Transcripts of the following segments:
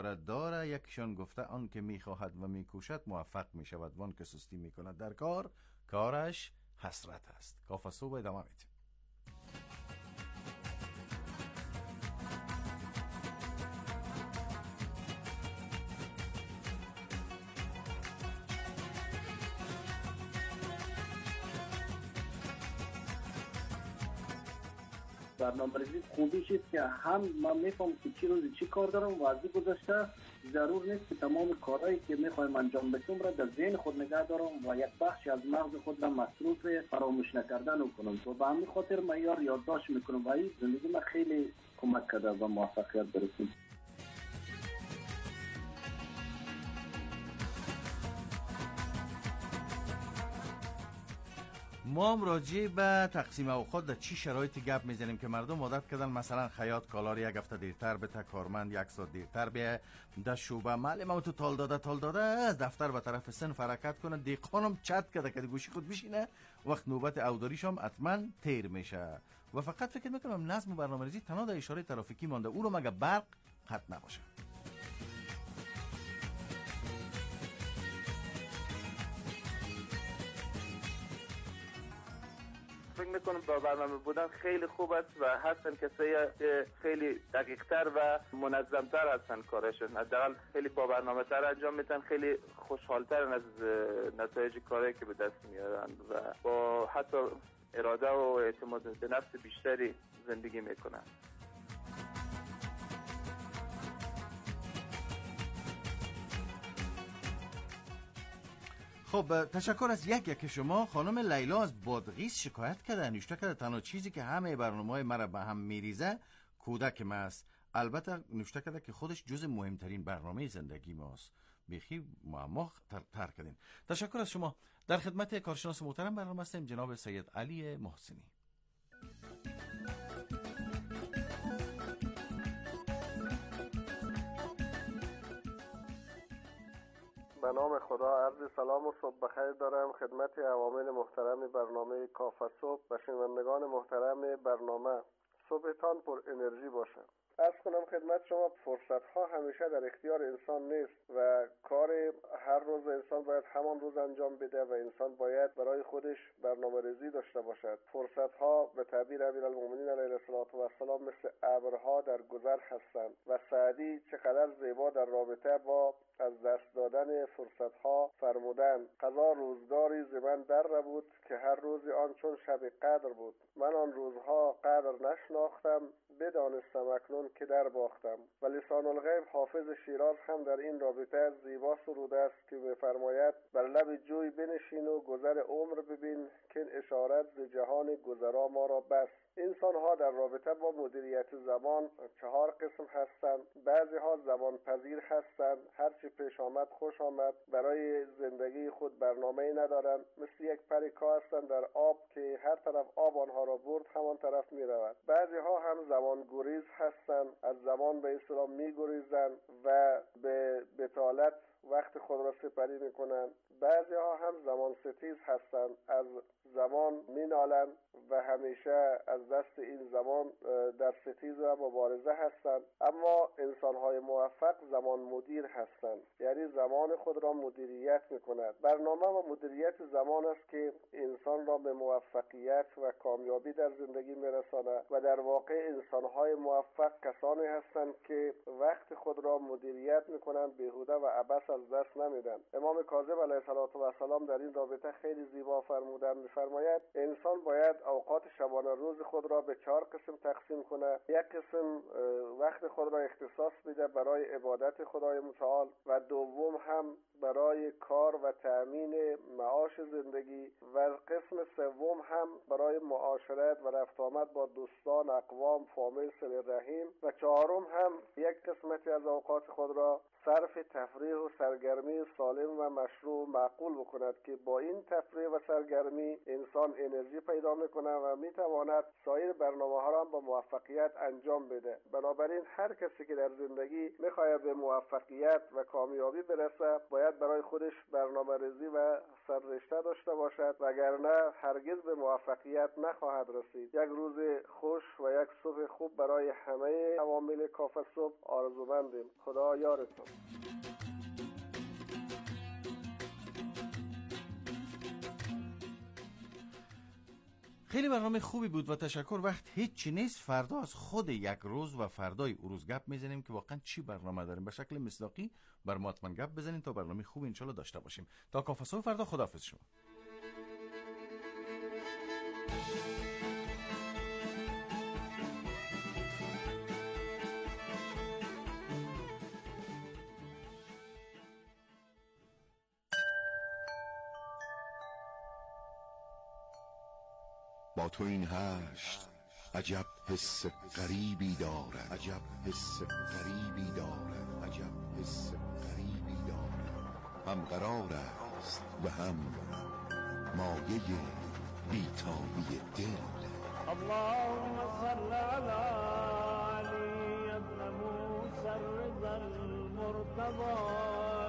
داره. یکیشان گفته آن که میخواهد و میکوشد موفق میشود، وان که سستی میکند در کار، کارش حسرت است. کافه صبح ادامه میدیم. برنامه‌ریزی خوبی چیست که هم من میفهم که چی روزی چی کار دارم و از این گذشته ضرور نیست که تمام کارهایی که میخوایم انجام بدیم را در ذهن خود نگه دارم و یک بخشی از مغز خود را مصروف فراموش نکردن کنم. تو به همین خاطر من یادداشت میکنم و این زندگی من خیلی کمک کرده و موفقیت برسیم. ما هم راجع به تقسیم اوقات در چی شرایطی گپ میزنیم که مردم عادت کردن مثلا خیاط کالار یک هفته دیرتر بده، کارمند یک ساعت دیرتر بیه، در شوبه معلم تو تال داده از دفتر به طرف صنف حرکت کنه، دیقانم چت کرده که گوشی خود بشینه، وقت نوبت اوداریش هم حتما تیر میشه. و فقط فکر میکنم نظم و برنامه‌ریزی تنها در اشاره ترافیکی مانده، او رو مگه برق قطع نباشه. فکر میکنم با برنامه بودن خیلی خوب است و هستن کسایی که خیلی دقیق‌تر و منظم‌تر هستن کارشون، حداقل خیلی با برنامه تر انجام میدن، خیلی خوشحال‌تر از نتایج کاری که به دست میارن و با حتی اراده و اعتماد به نفس بیشتری زندگی میکنن. خب تشکر از یک شما. خانم لیلا از بادغیس شکایت کرده، نوشته کرده تنها چیزی که همه برنامه‌های مرا به هم میریزه کودک ماست. البته نوشته کرده که خودش جز مهمترین برنامه زندگی ماست. بیخی معما تر کردین. تشکر از شما. در خدمت کارشناس محترم برنامه هستیم جناب سید علی محسنی. به نام خدا عرض سلام و صبح بخیر دارم خدمت عوامل محترم برنامه کافه صبح و شنوندگان محترم برنامه. صبحتان پر انرژی باشه. عرض کنم خدمت شما فرصت ها همیشه در اختیار انسان نیست و کار هر روز انسان باید همان روز انجام بده و انسان باید برای خودش برنامه ریزی داشته باشد. فرصت ها به تعبیر امیرالمومنین علیه السلام مثل ابرها در گذر هستند و سعدی چقدر زیبا در رابطه با از دست دادن فرصت ها فرمودند: قضا روزگاری ز من در بود که هر روزی آن چون شب قدر بود. من آن روزها قدر نشناختم، بدانستم اکنون که در باختم. و لسان الغیب حافظ شیراز هم در این رابطه زیبا سروده است که می‌فرماید: بر لب جوی بنشین و گذر عمر ببین که این اشارت ز جهان گذرا ما را بس. انسان ها در رابطه با مدیریت زمان 4 قسم هستند. بعضی ها زمان پذیر هستند، هرچی پیش آمد خوش آمد، برای زندگی خود برنامه‌ای ندارند، مثل یک پریکا هستند در آب که هر طرف آب آنها را برد همان طرف می رود. بعضی ها هم زمان گریز هستند، از زمان به اصطلاح می گریزند و به بتالت وقت خود را سپری می کنند. بعضی ها هم زمان ستیز هستند، از زمان می نالند و همیشه از دست این زمان در ستیز و مبارزه هستند. اما انسان های موفق زمان مدیر هستند، یعنی زمان خود را مدیریت می کند. برنامه و مدیریت زمان است که انسان را به موفقیت و کامیابی در زندگی می رساند و در واقع انسان های موفق کسانی هستند که وقت خود را مدیریت می کنند، بیهوده و عبث از دست نمیدن. امام کاظم علیه السلام در این رابطه خیلی زیبا فرمودند، می‌فرماید انسان باید اوقات شبانه روز خود را به 4 قسم تقسیم کنه. یک قسم وقت خود را اختصاص بده برای عبادت خدای متعال و دوم هم برای کار و تأمین معاش زندگی و قسم سوم هم برای معاشرت و رفت آمد با دوستان، اقوام، فامیل، صله رحم و چهارم هم یک قسمتی از اوقات خود را صرف تفریح و سرگرمی سالم و مشروع معقول بکند که با این تفریح و سرگرمی انسان انرژی پیدا میکنه و میتواند سایر برنامه ها را با موفقیت انجام بده. بنابراین هر کسی که در زندگی میخواهد به موفقیت و کامیابی برسه باید برای خودش برنامه ریزی و سررشته داشته باشد، وگرنه هرگز به موفقیت نخواهد رسید. یک روز خوش و یک صبح خوب برای همه عوامل کافه صبح آرزومندیم. خدا یارتون. خیلی برنامه خوبی بود و تشکر. وقت هیچی نیست، فردا از خود یک روز و فردای روز گپ میزنیم که واقعا چی برنامه داریم. به شکل مصداقی بر ما حتما گپ بزنین تا برنامه خوب انشالله داشته باشیم. تا کافه صبح فردا، خداحافظ شما. با تو این هشت عجب حس غریبی دارد، عجب حس غریبی دارد، عجب حس غریبی دارد. هم قرار است و هم مایه بی‌تابی دل. اللهم صل على علي ابن موسى الرضا المرتضى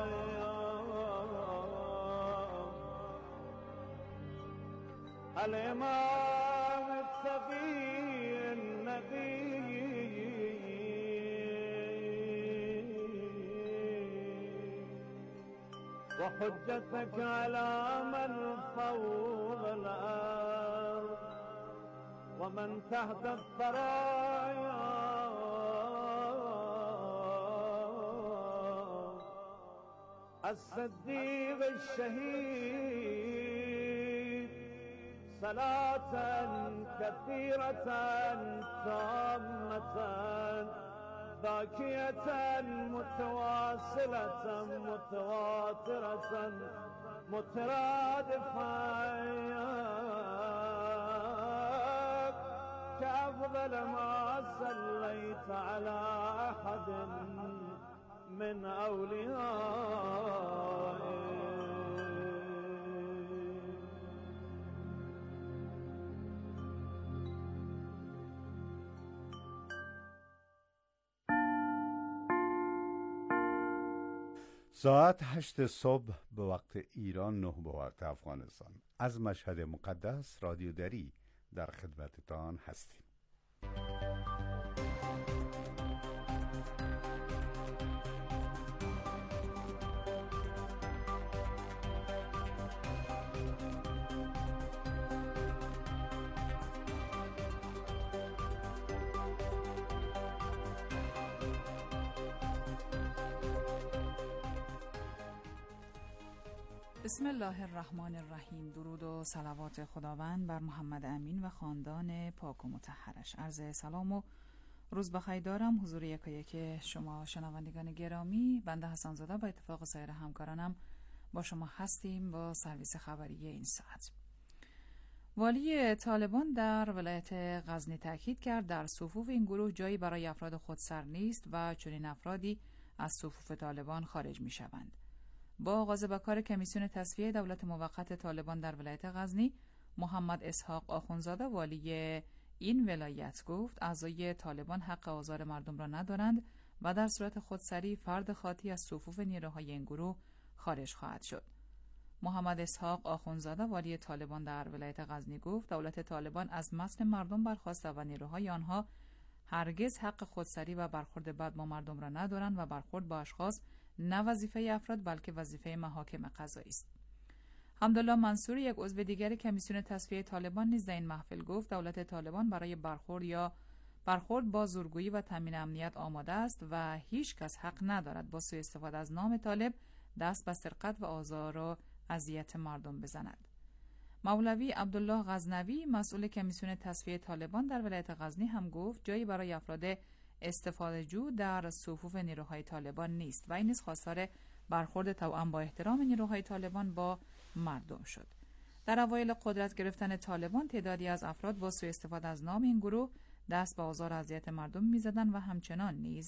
الإمام التقي النبي وحجتك على من فوق الأرض ومن تحت الثرايا الصديق الشهيد صلاة كثيرة تامة باكية متواصلة متواترة مترادفة كأفضل ما صليت على أحد من أوليائك. ساعت 8 صبح به وقت ایران، 9 به وقت افغانستان. از مشهد مقدس رادیو دری در خدمتتان هستیم. بسم الله الرحمن الرحیم. درود و صلوات خداوند بر محمد امین و خاندان پاک و مطهرش. عرض سلام و روز بخیر دارم حضور یکایک شما شنوندگان گرامی. بنده حسن زاده با اتفاق سایر همکارانم با شما هستیم با سرویس خبری این ساعت. والی طالبان در ولایت غزنی تاکید کرد در صفوف این گروه جایی برای افراد خودسر نیست و چنین افرادی از صفوف طالبان خارج می شوند. با آغاز به کار کمیسیون تصفیه دولت موقت طالبان در ولایت غزنی، محمد اسحاق آخونزاده والی این ولایت گفت اعضای طالبان حق آزار مردم را ندارند و در صورت خودسری فرد خاطی از صفوف نیروهای این گروه خارج خواهد شد. محمد اسحاق آخونزاده والی طالبان در ولایت غزنی گفت دولت طالبان از متن مردم برخواسته و نیروهای آنها هرگز حق خودسری و برخورد بد با مردم را ندارند و برخورد با اشخاص نه وظیفه افراد بلکه وظیفه محاکم قضایی است. حمدالله منصور یک عضو دیگر کمیسیون تصفیه طالبان نیز در این محفل گفت دولت طالبان برای برخورد با زورگویی و تامین امنیت آماده است و هیچ کس حق ندارد با سوء استفاده از نام طالب دست به سرقت و آزار و اذیت مردم بزند. مولوی عبدالله غزنوی مسئول کمیسیون تصفیه طالبان در ولایت غزنی هم گفت جایی برای افراد استفاده جو در صفوف نیروهای طالبان نیست و این نیز خواستار برخورد توأم با احترام نیروهای طالبان با مردم شد. در اوایل قدرت گرفتن طالبان تعدادی از افراد با سوء استفاده از نام این گروه دست به آزار و اذیت مردم می‌زدند و همچنان نیز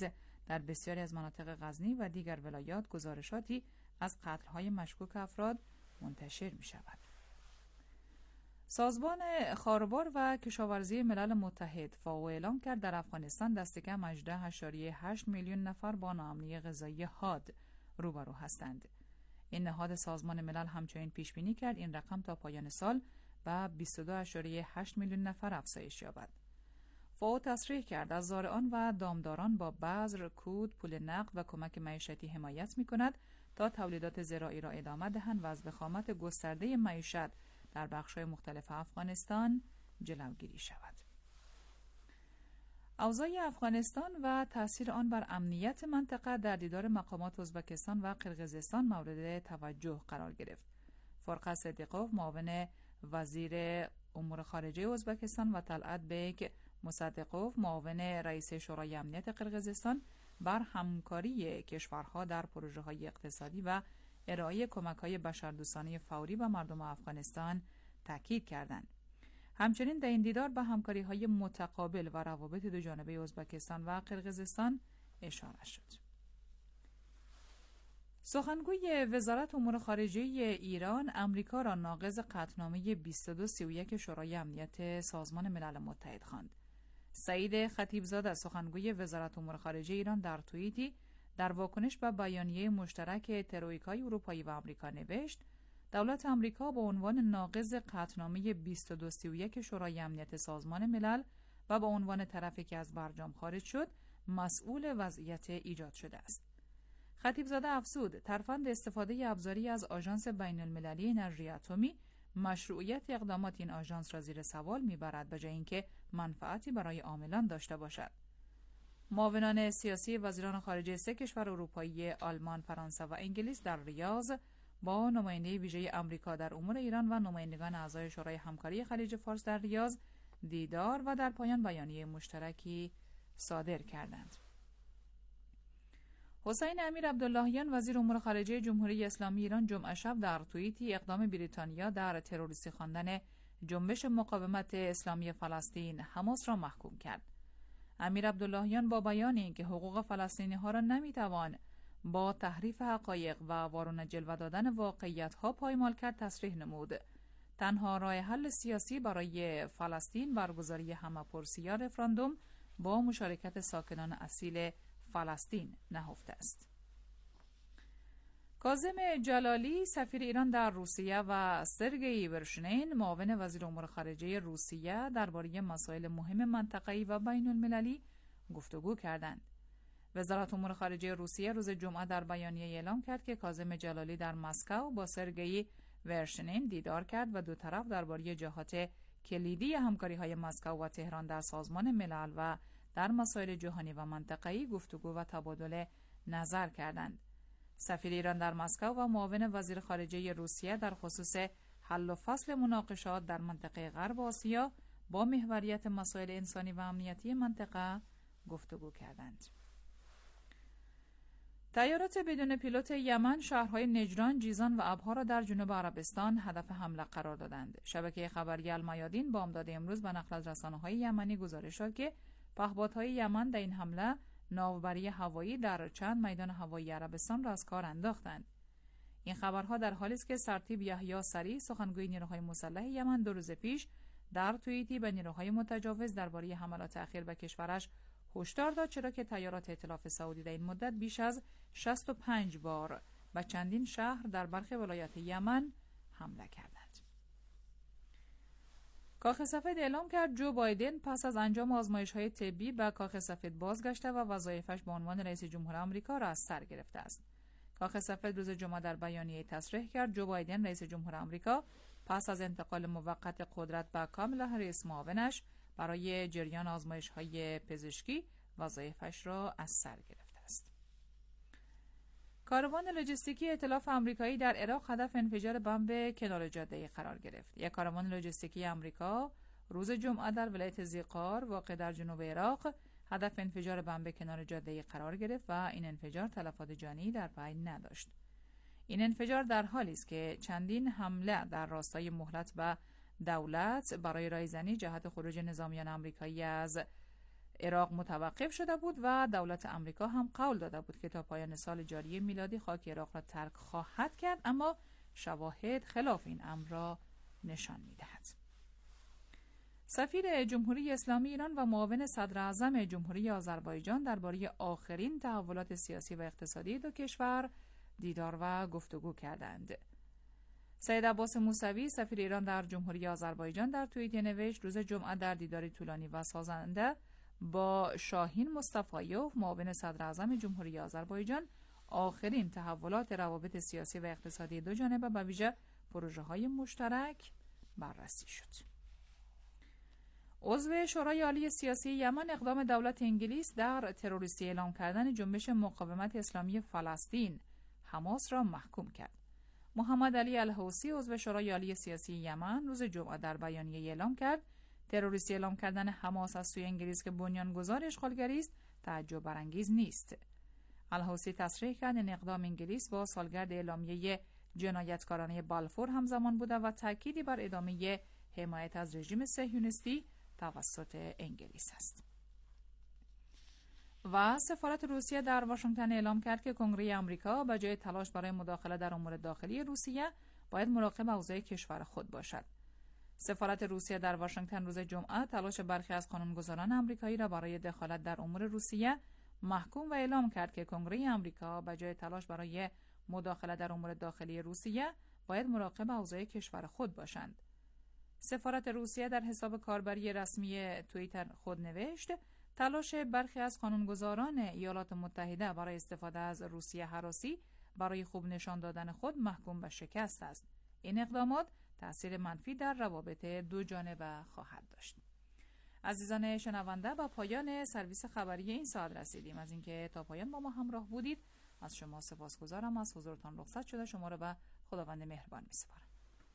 در بسیاری از مناطق غزنی و دیگر ولایات گزارشاتی از قتل‌های مشکوک افراد منتشر می‌شود. سازمان خاروبار و کشاورزی ملل متحد فاو اعلام کرد در افغانستان دست کم 18.8 میلیون نفر با ناامنی غذایی حاد روبرو هستند. این نهاد سازمان ملل همچنین پیش بینی کرد این رقم تا پایان سال به 22.8 میلیون نفر افزایش یابد. فاو تصریح کرد از زارعان و دامداران با بذر، کود، پول نقد و کمک معیشتی حمایت می‌کند تا تولیدات زراعی را ادامه دهند و از وخامت گسترده معیشت در بخش‌های مختلف افغانستان جلوگیری شود. اوضاع افغانستان و تأثیر آن بر امنیت منطقه در دیدار مقامات ازبکستان و قرقیزستان مورد توجه قرار گرفت. فرقه صدیقوف معاون وزیر امور خارجه ازبکستان و طلعت بیگ مصدقوف معاون رئیس شورای امنیت قرقیزستان بر همکاری کشورها در پروژه‌های اقتصادی و ارائه کمک‌های بشردوستانه فوری به مردم افغانستان تاکید کردند. همچنین در این دیدار به همکاری‌های متقابل و روابط دوجانبه ازبکستان و قرقیزستان اشاره شد. سخنگوی وزارت امور خارجه ایران امریکا را ناقض قطعنامه 2231 شورای امنیت سازمان ملل متحد خواند. سعید خطیبزاده سخنگوی وزارت امور خارجه ایران در توییتی در واکنش به بیانیه مشترک ترویکای اروپایی و آمریکا نوشت: دولت آمریکا با عنوان ناقض قطعنامه 2231 شورای امنیت سازمان ملل و با عنوان طرفی که از برجام خارج شد، مسئول وضعیت ایجاد شده است. خطیبزاده افزود: ترفند استفاده ابزاری از آژانس بین المللی انرژی اتمی مشروعیت اقدامات این آژانس را زیر سوال میبرد به جای اینکه منفعتی برای عاملان داشته باشد. معاونان سیاسی وزیران خارجه سه کشور اروپایی آلمان، فرانسه و انگلیس در ریاض با نماینده ویژه آمریکا در امور ایران و نمایندگان اعضای شورای همکاری خلیج فارس در ریاض دیدار و در پایان بیانیه مشترکی صادر کردند. حسین امیر عبداللهیان وزیر امور خارجه جمهوری اسلامی ایران جمعه شب در توییتی اقدام بریتانیا در تروریستی خواندن جنبش مقاومت اسلامی فلسطین حماس را محکوم کرد. امیر عبداللهیان با بیان اینکه حقوق فلسطینی ها را نمیتوان با تحریف حقایق و وارونه جلوه دادن واقعیت ها پایمال کرد تصریح نمود تنها راه حل سیاسی برای فلسطین برگزاری همه‌پرسی یا رفراندوم با مشارکت ساکنان اصیل فلسطین نهفته است. کاظم جلالی سفیر ایران در روسیه و سرگئی ورشنین معاون وزیر امور خارجه روسیه درباره مسائل مهم منطقه‌ای و بین المللی گفتگو کردند. وزارت امور خارجه روسیه روز جمعه در بیانیه اعلام کرد که کاظم جلالی در مسکو با سرگئی ورشنین دیدار کرد و دو طرف درباره جهات کلیدی همکاری‌های مسکو و تهران در سازمان ملل و در مسائل جهانی و منطقه‌ای گفتگو و تبادل نظر کردند. سفیر ایران در مسکو و معاون وزیر خارجه روسیه در خصوص حل و فصل مناقشات در منطقه غرب آسیا با محوریت مسائل انسانی و امنیتی منطقه گفتگو کردند. طیارات بدون پیلوت یمن شهرهای نجران، جیزان و ابها را در جنوب عربستان هدف حمله قرار دادند. شبکه خبری المیادین بامداد امروز به نقل از رسانه‌های یمنی گزارش داد که پهپادهای یمن در این حمله ناوبری هوایی در چند میدان هوایی عربستان را از کار انداختند. این خبرها در حالی است که سرتیپ یحیی سری سخنگوی نیروهای مسلح یمن 2 روز پیش در توییتی به نیروهای متجاوز درباره حملات اخیر به کشورش هشدار داد، چرا که طیارات ائتلاف سعودی در این مدت بیش از 65 بار به چندین شهر در برخی ولایات یمن حمله کردند. کاخ سفید اعلام کرد جو بایدن پس از انجام آزمایش‌های طبی به کاخ سفید بازگشته و وظایفش به عنوان رئیس جمهور آمریکا را از سر گرفته است. کاخ سفید روز جمعه در بیانیه تصریح کرد جو بایدن رئیس جمهور آمریکا پس از انتقال موقت قدرت به کامالا هریس معاونش برای جریان آزمایش‌های پزشکی وظایفش را از سر گرفته است. کاروان لوجستیکی ائتلاف آمریکایی در عراق هدف انفجار بمب کنار جاده قرار گرفت. یک کاروان لوجستیکی آمریکا روز جمعه در ولایت زیقار واقع در جنوب عراق هدف انفجار بمب کنار جاده قرار گرفت و این انفجار تلفات جانی در پی نداشت. این انفجار در حالی است که چندین حمله در راستای مهلت به دولت برای رایزنی جهت خروج نظامیان آمریکایی از عراق متوقف شده بود و دولت امریکا هم قول داده بود که تا پایان سال جاری میلادی خاک عراق را ترک خواهد کرد، اما شواهد خلاف این امر را نشان می‌دهد. سفیر جمهوری اسلامی ایران و معاون صدر اعظم جمهوری آذربایجان درباره آخرین تحولات سیاسی و اقتصادی دو کشور دیدار و گفتگو کردند. سید عباس موسوی سفیر ایران در جمهوری آذربایجان در توییتی نوشت روز جمعه در دیداری طولانی و سازنده با شاهین مصطفایوف معاون صدر اعظم جمهوری آذربایجان آخرین تحولات روابط سیاسی و اقتصادی دو جانبه و ویژه پروژه‌های مشترک بررسی شد. عضو شورای عالی سیاسی یمن اقدام دولت انگلیس در تروریستی اعلام کردن جنبش مقاومت اسلامی فلسطین حماس را محکوم کرد. محمد علی الحوثی عضو شورای عالی سیاسی یمن روز جمعه در بیانیه اعلام کرد تروریستی اعلام کردن حماس از سوی انگلیس که بنیانگذار اشغالگری است تعجب برانگیز نیست. الحوثی تصریح کرد این اقدام انگلیس با سالگرد اعلامیه جنایتکارانه بلفور همزمان بوده و تأکیدی بر ادامه حمایت از رژیم صهیونیستی توسط انگلیس است. و سفارت روسیه در واشنگتن اعلام کرد که کنگره آمریکا به جای تلاش برای مداخله در امور داخلی روسیه باید مراقب اوضاع کشور خود باشد. سفارت روسیه در واشنگتن روز جمعه تلاش برخی از قانونگذاران آمریکایی را برای دخالت در امور روسیه محکوم و اعلام کرد که کنگره آمریکا به جای تلاش برای مداخله در امور داخلی روسیه باید مراقب اوضاع کشور خود باشند. سفارت روسیه در حساب کاربری رسمی توییتر خود نوشت تلاش برخی از قانونگذاران ایالات متحده برای استفاده از روسیه هراسی برای خوب نشان دادن خود محکوم به شکست است. این اقدامات تأثیر منفی در روابط دو جانبه خواهد داشت. عزیزان شنونده، با پایان سرویس خبری این ساعت رسیدیم. از اینکه تا پایان با ما همراه بودید از شما سپاسگزارم. از حضورتان رخصت شده شما را به خداوند مهربان می‌سپارم.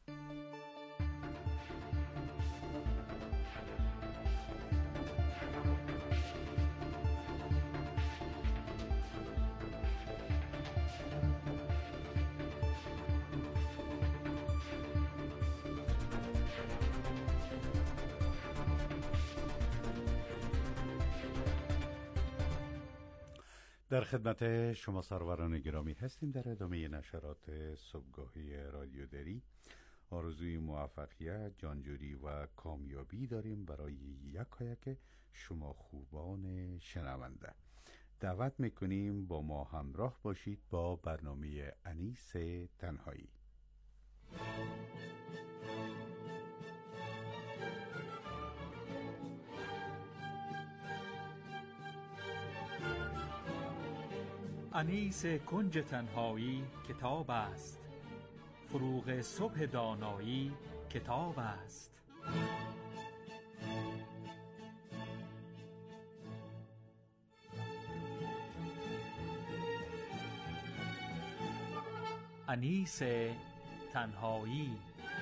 در خدمت شما سروران گرامی هستیم. در ادامه نشرات صبحگاهی رادیو دری آرزوی موفقیت، جانجوری و کامیابی داریم برای یکایک شما خوبان شنونده. دعوت میکنیم با ما همراه باشید با برنامه انیس تنهایی. انیس کنج تنهایی کتاب است، فروغ صبح دانایی کتاب است. انیس تنهایی.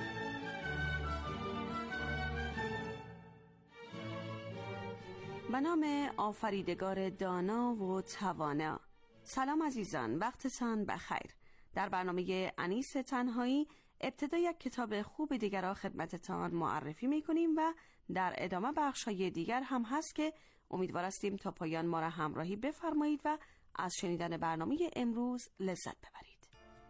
به نام آفریدگار دانا و توانا. سلام عزیزان، وقتتان بخیر. در برنامه انیس تنهایی ابتدا یک کتاب خوب دیگر را خدمتتان معرفی می‌کنیم و در ادامه بخش‌های دیگر هم هست که امیدوار هستیم تا پایان ما را همراهی بفرمایید و از شنیدن برنامه امروز لذت ببرید.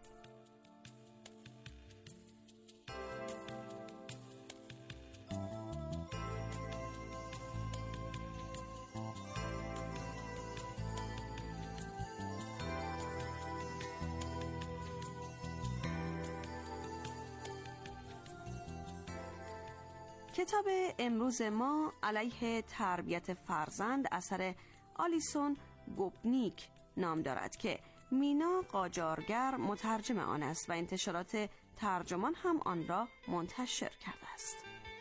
کتاب امروز ما علیه تربیت فرزند اثر آلیسون گوبنیک نام دارد که مینا قاجارگر مترجم آن است و انتشارات ترجمان هم آن را منتشر کرده است.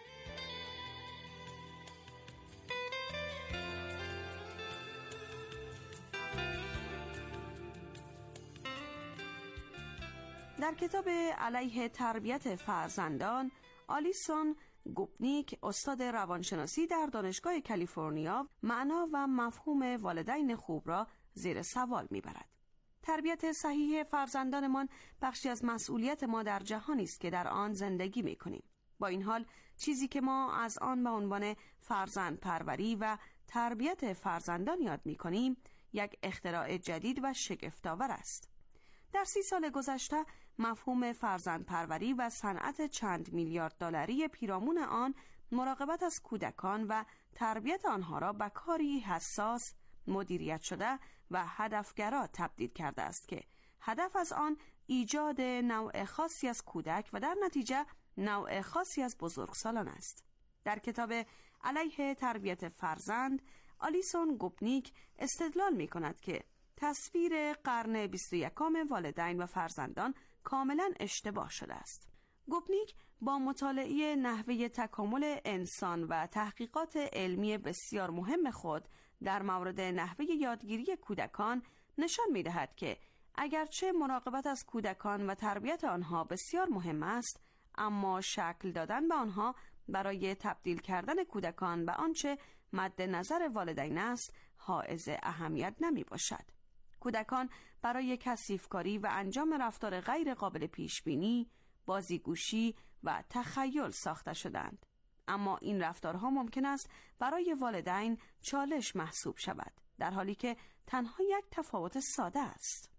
در کتاب علیه تربیت فرزندان آلیسون گوبنیک استاد روانشناسی در دانشگاه کالیفرنیا معنا و مفهوم والدین خوب را زیر سوال می‌برد. تربیت صحیح فرزندانمان بخشی از مسئولیت ما در جهانی است که در آن زندگی می‌کنیم. با این حال چیزی که ما از آن به عنوان فرزند پروری و تربیت فرزندان یاد می‌کنیم یک اختراع جدید و شگفت‌آور است. در 30 سال گذشته مفهوم فرزندپروری و صنعت چند میلیارد دلاری پیرامون آن مراقبت از کودکان و تربیت آنها را به کاری حساس، مدیریت شده و هدفگرا تبدیل کرده است که هدف از آن ایجاد نوع خاصی از کودک و در نتیجه نوع خاصی از بزرگسالان است. در کتاب علیه تربیت فرزند، آلیسون گوپنیک استدلال می کند که تصویر قرن 21 والدین و فرزندان کاملا اشتباه شده است. گوپنیک با مطالعه نحوه تکامل انسان و تحقیقات علمی بسیار مهم خود در مورد نحوه یادگیری کودکان نشان می دهد که اگرچه مراقبت از کودکان و تربیت آنها بسیار مهم است، اما شکل دادن به آنها برای تبدیل کردن کودکان به آنچه مد نظر والدین است حائز اهمیت نمی باشد. کودکان برای کثیفکاری و انجام رفتار غیر قابل پیش بینی، بازیگوشی و تخیل ساخته شدند. اما این رفتارها ممکن است برای والدین چالش محسوب شود، در حالی که تنها یک تفاوت ساده است.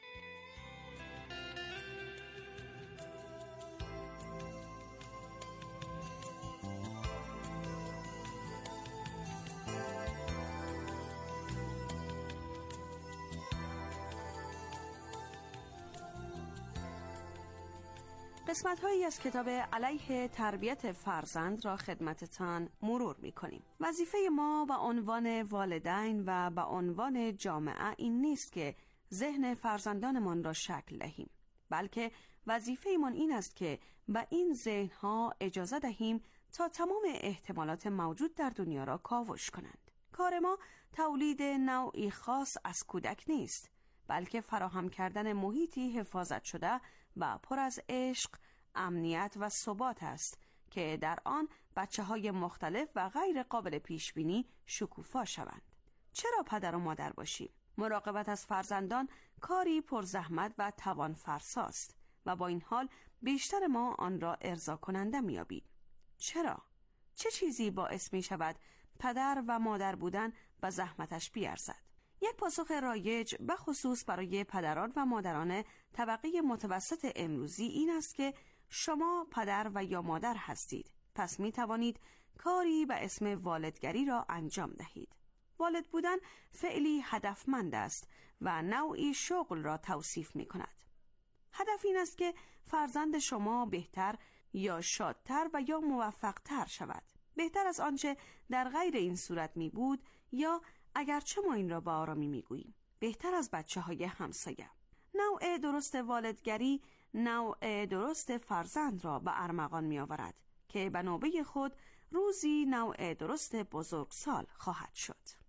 قسمت‌هایی از کتاب علیه تربیت فرزند را خدمتتان مرور می‌کنیم. وظیفه ما به عنوان والدین و به عنوان جامعه این نیست که ذهن فرزندانمان را شکل دهیم، بلکه وظیفه‌مان این است که به این ذهن‌ها اجازه دهیم تا تمام احتمالات موجود در دنیا را کاوش کنند. کار ما تولید نوعی خاص از کودک نیست، بلکه فراهم کردن محیطی حفاظت شده و پر از عشق، امنیت و ثبات است که در آن بچه‌های مختلف و غیر قابل پیش بینی شکوفا شوند. چرا پدر و مادر باشیم؟ مراقبت از فرزندان کاری پرزحمت و توان فرساست و با این حال بیشتر ما آن را ارضا کننده می‌یابیم. چرا؟ چه چیزی باعث می شود پدر و مادر بودن به زحمتش بیارزد؟ یک پاسخ رایج به خصوص برای پدران و مادران طبقه متوسط امروزی این است که شما پدر و یا مادر هستید، پس می توانید کاری به اسم والدگری را انجام دهید. والد بودن فعلی هدفمند است و نوعی شغل را توصیف می کند. هدف این است که فرزند شما بهتر یا شادتر و یا موفقتر شود، بهتر از آنچه در غیر این صورت می بود، یا اگرچه ما این را با آرامی می گوییم بهتر از بچه‌های همسایه. نوع درست والدگری نوع درست فرزند را به ارمغان می آورد که به نوبه خود روزی نوع درست بزرگسال خواهد شد.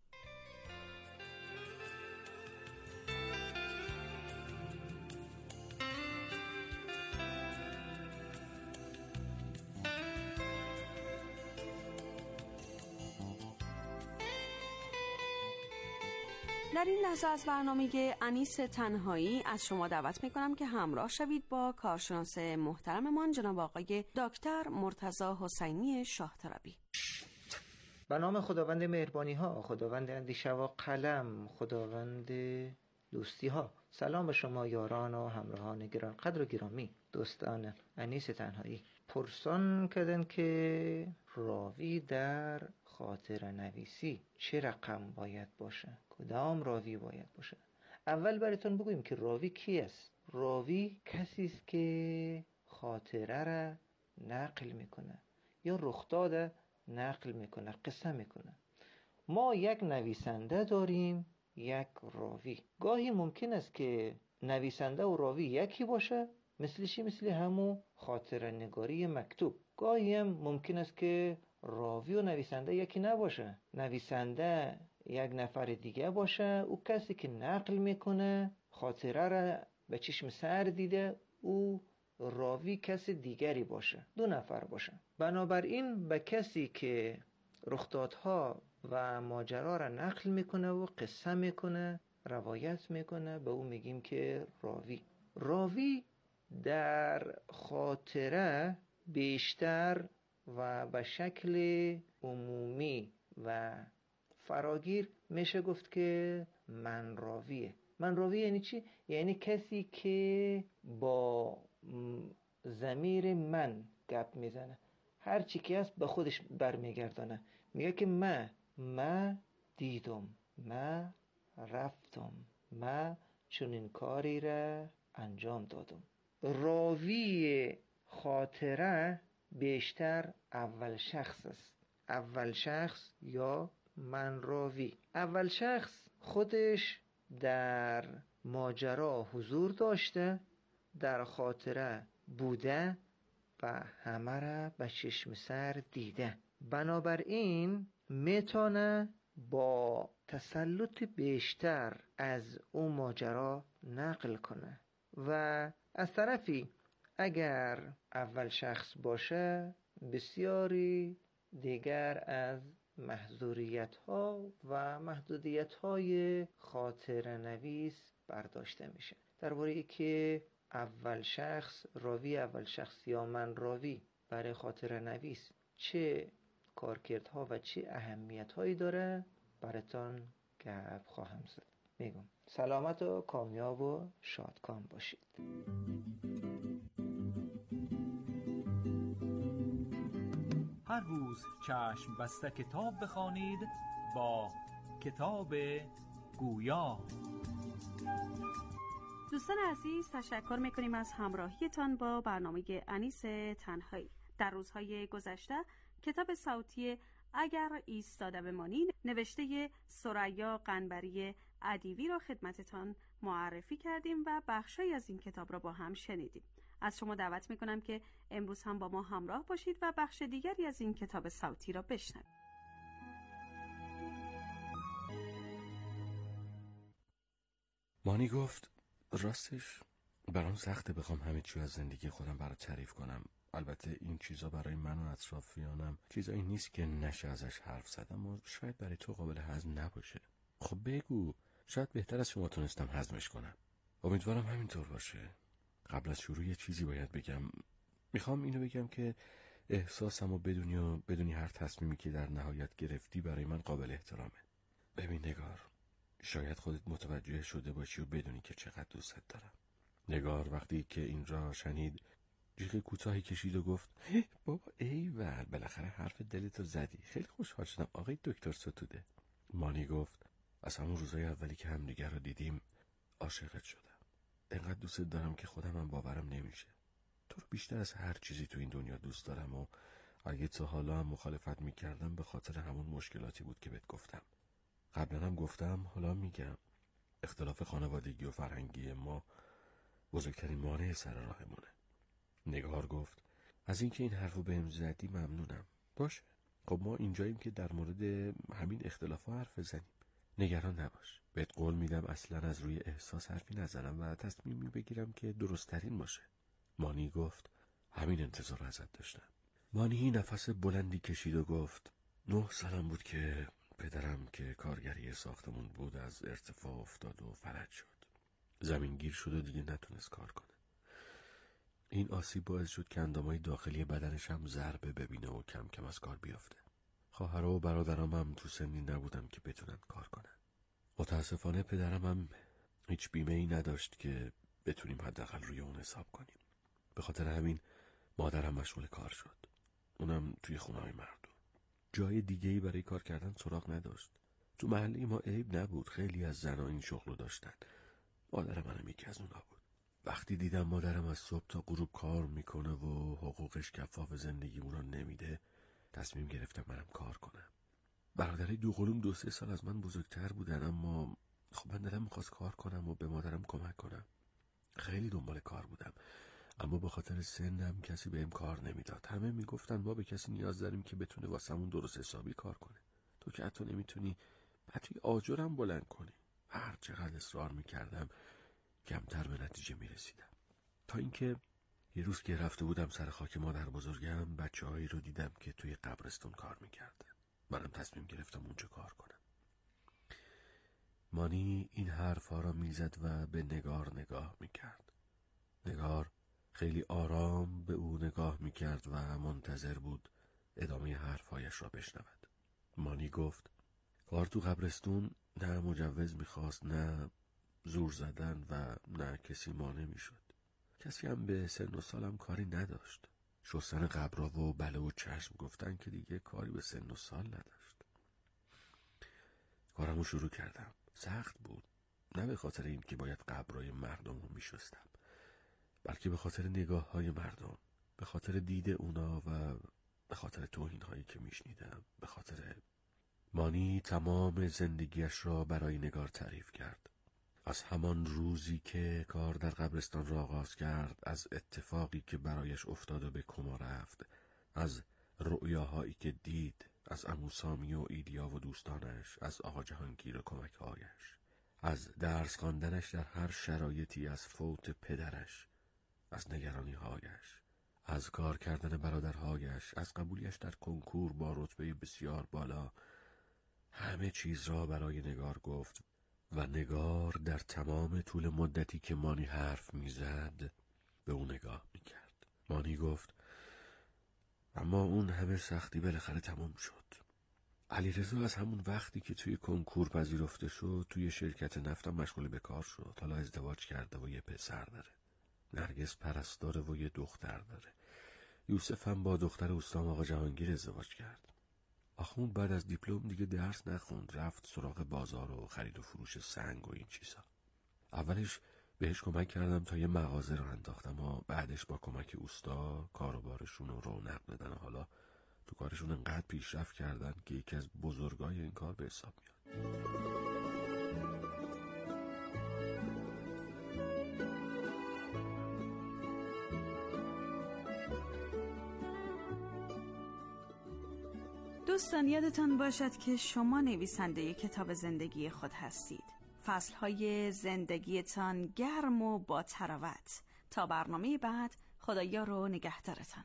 در این لحظه از برنامه انیس تنهایی از شما دعوت میکنم که همراه شوید با کارشناس محترممان جناب آقای دکتر مرتضی حسینی شاهطلبی. به نام خداوند مهربانی ها، خداوند اندیشه و قلم، خداوند دوستی ها. سلام به شما یاران و همراهان گران قدر و گرامی، دوستان انیس تنهایی. پرسان کردن که راوی در خاطر نویسی چه رقم باید باشه؟ کدام راوی باید باشه؟ اول براتون بگویم که راوی کی است؟ راوی کسی است که خاطره را نقل میکنه یا رخداد نقل میکنه، قصه میکنه. ما یک نویسنده داریم، یک راوی. گاهی ممکن است که نویسنده و راوی یکی باشه، مثل همون خاطره نگاری مکتوب. گاهی هم ممکن است که راوی و نویسنده یکی نباشه، نویسنده یک نفر دیگه باشه، او کسی که نقل میکنه خاطره را به چشم سر دیده، او راوی کسی دیگری باشه، دو نفر باشه. بنابراین به کسی که رخدادها و ماجرا را نقل میکنه و قصه میکنه، روایت میکنه، به او میگیم که راوی. راوی در خاطره بیشتر و به شکل عمومی و فراگیر میشه گفت که منراویه. منراوی یعنی چی؟ یعنی کسی که با ضمیر من گپ میزنه، هر چی که هست به خودش برمیگردانه. میگه که من دیدم، من رفتم، من چنین کاری را انجام دادم. راوی خاطره بیشتر اول شخص است. اول شخص یا من راوی. اول شخص خودش در ماجرا حضور داشته، در خاطره بوده و همه را به چشم سر دیده. بنابراین میتونه با تسلط بیشتر از اون ماجرا نقل کنه. و از طرفی اگر اول شخص باشه بسیاری دیگر از محظوریت‌ها و محدودیت‌های خاطره نویس برداشته میشه. درباره ای که اول شخص، راوی اول شخص یا من راوی برای خاطره نویس چه کارکردها و چه اهمیت‌هایی داره براتون گپ خواهم زد. میگم سلامت و کامیاب و شادکام باشید. هر روز چشم بسته کتاب بخوانید با کتاب گویا. دوستان عزیز، تشکر میکنیم از همراهیتان با برنامه انیس تنهایی. در روزهای گذشته کتاب صوتی اگر ایستاده بمانی نوشته ثریا قنبری ادیبی را خدمتتان معرفی کردیم و بخشی از این کتاب را با هم شنیدیم. از شما دعوت میکنم که امروز هم با ما همراه باشید و بخش دیگری از این کتاب صوتی را بشنوید. مانی گفت راستش برام سخته بخوام همه چی از زندگی خودم برات تعریف کنم. البته این چیزا برای من و اطرافیانم چیزایی نیست که نشه ازش حرف زدم و شاید برای تو قابل هضم نباشه. خب بگو، شاید بهتر از شما تونستم هضمش کنم. امیدوارم همینطور باشه. قبل از شروع یه چیزی باید بگم. میخوام اینو بگم که احساسمو بدونی هر تصمیمی که در نهایت گرفتی برای من قابل احترامه. ببین نگار، شاید خودت متوجه شده باشی و بدونی که چقدر دوستت دارم. نگار وقتی که این را شنید جیغ کوتاهی کشید و گفت بابا ایول، بالاخره حرف دلتو زدی. خیلی خوشحال شدم آقای دکتر ستوده. مانی گفت از همون روزای اولی که همدیگر رو دیدیم عاشقت شدم. انقدر دوست دارم که خودم هم باورم نمیشه. تو رو بیشتر از هر چیزی تو این دنیا دوست دارم و اگه تا حالا هم مخالفت میکردم به خاطر همون مشکلاتی بود که بهت گفتم. قبلا هم گفتم، حالا میگم. اختلاف خانوادگی و فرهنگی ما بزرگترین مانع سر راهمونه. نگار گفت از اینکه این حرفو بهم زدی ممنونم. باشه، خب ما اینجاییم که در مورد همین اختلافا حرف بزنیم. نگران نباش، بهت قول میدم اصلا از روی احساس حرفی نزنم و تصمیمی بگیرم که درست ترین باشه. مانی گفت همین انتظار ازت داشتم. مانی نفس بلندی کشید و گفت 9 سالم بود که پدرم که کارگری ساختمون بود از ارتفاع افتاد و فلج شد. زمینگیر شد و دیگه نتونست کار کنه. این آسیب باعث شد که اندامای داخلی بدنش هم ضربه ببینه و کم کم از کار بیافته. خواهر و برادرام هم تو سنی نبودن که بتونن کار کنن. متاسفانه پدرم هم هیچ بیمه‌ای نداشت که بتونیم حداقل روی اون حساب کنیم. به خاطر همین مادرم مشغول کار شد. اونم توی خونه‌های مردم. جای دیگه‌ای برای کار کردن سراغ نداشت. تو محله ما عیب نبود، خیلی از زن‌ها این شغلو داشتن. مادر منم یکی از اونها بود. وقتی دیدم مادرم از صبح تا غروب کار میکنه و حقوقش کفاف زندگیمون رو نمیده، تصمیم گرفتم منم کار کنم. برادرای دوقلوم 2-3 سال از من بزرگتر بودن، اما خب من دلم میخواست کار کنم و به مادرم کمک کنم. خیلی دنبال کار بودم، اما به خاطر سنم کسی بهم کار نمیداد. همه میگفتن ما به کسی نیاز داریم که بتونه واسمون درست حسابی کار کنه. تو که حتی نمیتونی حتی آجرم بلند کنی. هر چقدر اصرار میکردم کمتر به نتیجه میرسیدم. تا اینکه یه روز که رفته بودم سر خاک مادر بزرگم، بچه‌هایی رو دیدم که توی قبرستون کار میکردن. منم تصمیم گرفتم اونجا کار کنم. مانی این حرفا را میزد و به نگار نگاه میکرد. نگار خیلی آرام به او نگاه میکرد و منتظر بود ادامه حرفایش را بشنود. مانی گفت کار تو قبرستون نه مجوز میخواست، نه زور زدن و نه کسی مانع میشد. کسی هم به سن و سالم کاری نداشت. شستن قبرها و بله و چشم گفتن که دیگه کاری به سن و سال نداشت. کارمو شروع کردم. سخت بود، نه به خاطر این که باید قبرهای مردم رو میشستم، بلکه به خاطر نگاه های مردم، به خاطر دید اونا و به خاطر توهین هایی که میشنیدم، به خاطر مانی تمام زندگیش را برای نگار تعریف کرد. از همان روزی که کار در قبرستان را آغاز کرد، از اتفاقی که برایش افتاد و به کما رفت، از رؤیاهایی که دید، از عمو سامی و ایلیا و دوستانش، از آقا جهانگیر و کمک‌هایش، از درس خواندنش در هر شرایطی، از فوت پدرش، از نگرانی‌هایش، از کار کردن برادرهایش، از قبولیش در کنکور با رتبه بسیار بالا. همه چیز را برای نگار گفت و نگار در تمام طول مدتی که مانی حرف میزد به اون نگاه میکرد. مانی گفت اما اون همه سختی بالاخره تموم شد. علیرضا از همون وقتی که توی کنکور پذیرفته شد توی شرکت نفتم مشغول به کار شد. حالا ازدواج کرده و یه پسر داره. نرگس پرستاره و یه دختر داره. یوسف هم با دختر استاد آقا جهانگیر ازدواج کرد. آخوند بعد از دیپلم دیگه درس نخوند، رفت سراغ بازار و خرید و فروش سنگ و این چیزا. اولش بهش کمک کردم تا یه مغازه رو انداختم و بعدش با کمک اوستا کاروبارشون رو رونق بدن. حالا تو کارشون انقدر پیشرفت کردن که یکی از بزرگای این کار به حساب میاد. دوستان یادتان باشد که شما نویسنده کتاب زندگی خود هستید. فصلهای زندگیتان گرم و با تراوت. تا برنامه بعد، خدایا رو نگهدارتان.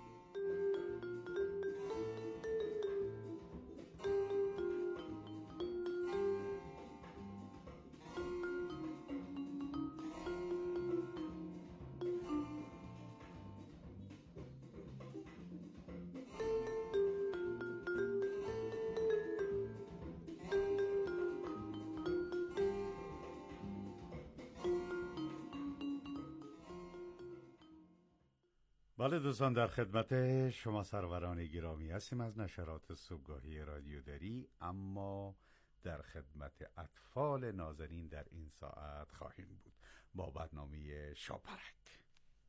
بله دوستان، در خدمت شما سروران گرامی هستیم از نشرات صبحگاهی رادیو دری، اما در خدمت اطفال نازنین در این ساعت خواهیم بود با برنامه شاپرک.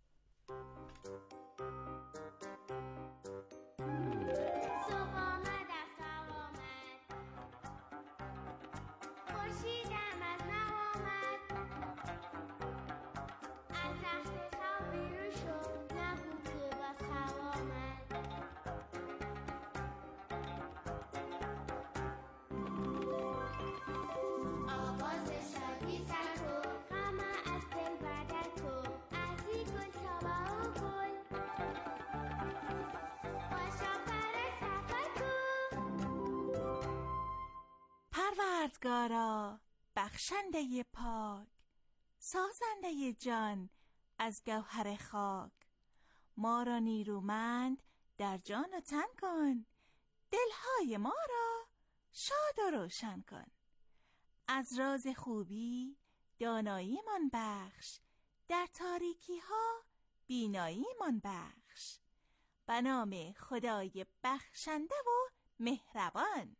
پروردگارا بخشنده پاک، سازنده جان از گوهر خاک، ما را نیرومند در جان و تن کن، دلهای ما را شاد و روشن کن. از راز خوبی دانایی من بخش، در تاریکی ها بینایی من بخش، به نام خدای بخشنده و مهربان.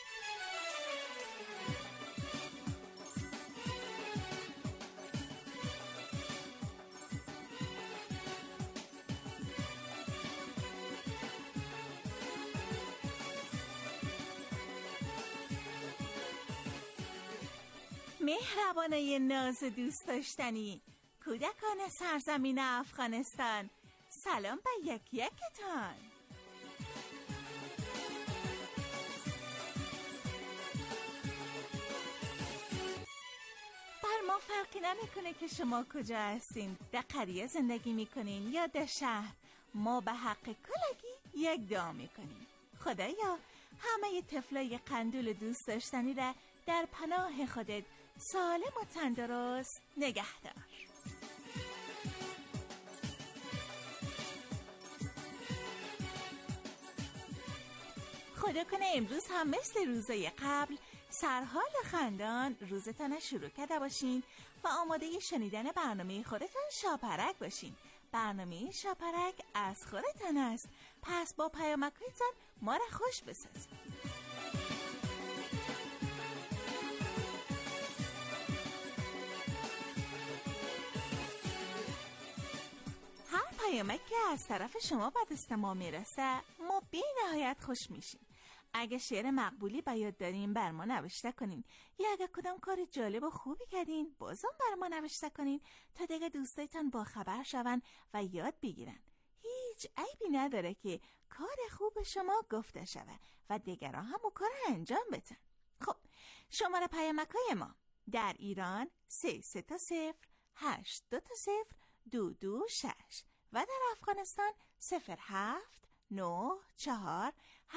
مهربانای ناز دوست داشتنی، کودکان سرزمین افغانستان، سلام به یک یکتان. بر ما فرقی نمیکنه که شما کجا هستین، در قریه زندگی میکنین یا در شهر، ما به حق کلگی یک دعا میکنیم. خدایا همه طفلای قندول دوست داشتنی را در پناه خودت سالم و تندرست نگهدار. خدا کنه امروز هم مثل روزای قبل سرحال خندان روزتان شروع کرده باشین و آماده شنیدن برنامه خودتان شاپرک باشین. برنامه شاپرک از خودتان است، پس با پیامک‌هایتان ما را خوش بسازید. هر پیامک که از طرف شما به دست ما میرسه ما بی نهایت خوش میشیم. اگه شعر مقبولی به یاد دارین بر ما نوشته کنین، یا اگه کدام کار جالب و خوبی کردین بازم بر ما نوشته کنین تا دیگه دوستایتان با خبر شون و یاد بگیرن. هیچ عیبی نداره که کار خوب شما گفته شوه و دیگران هم اون کار انجام بدن. خب شماره پیامک‌های ما در ایران 330 820 226 و در افغانستان 07 94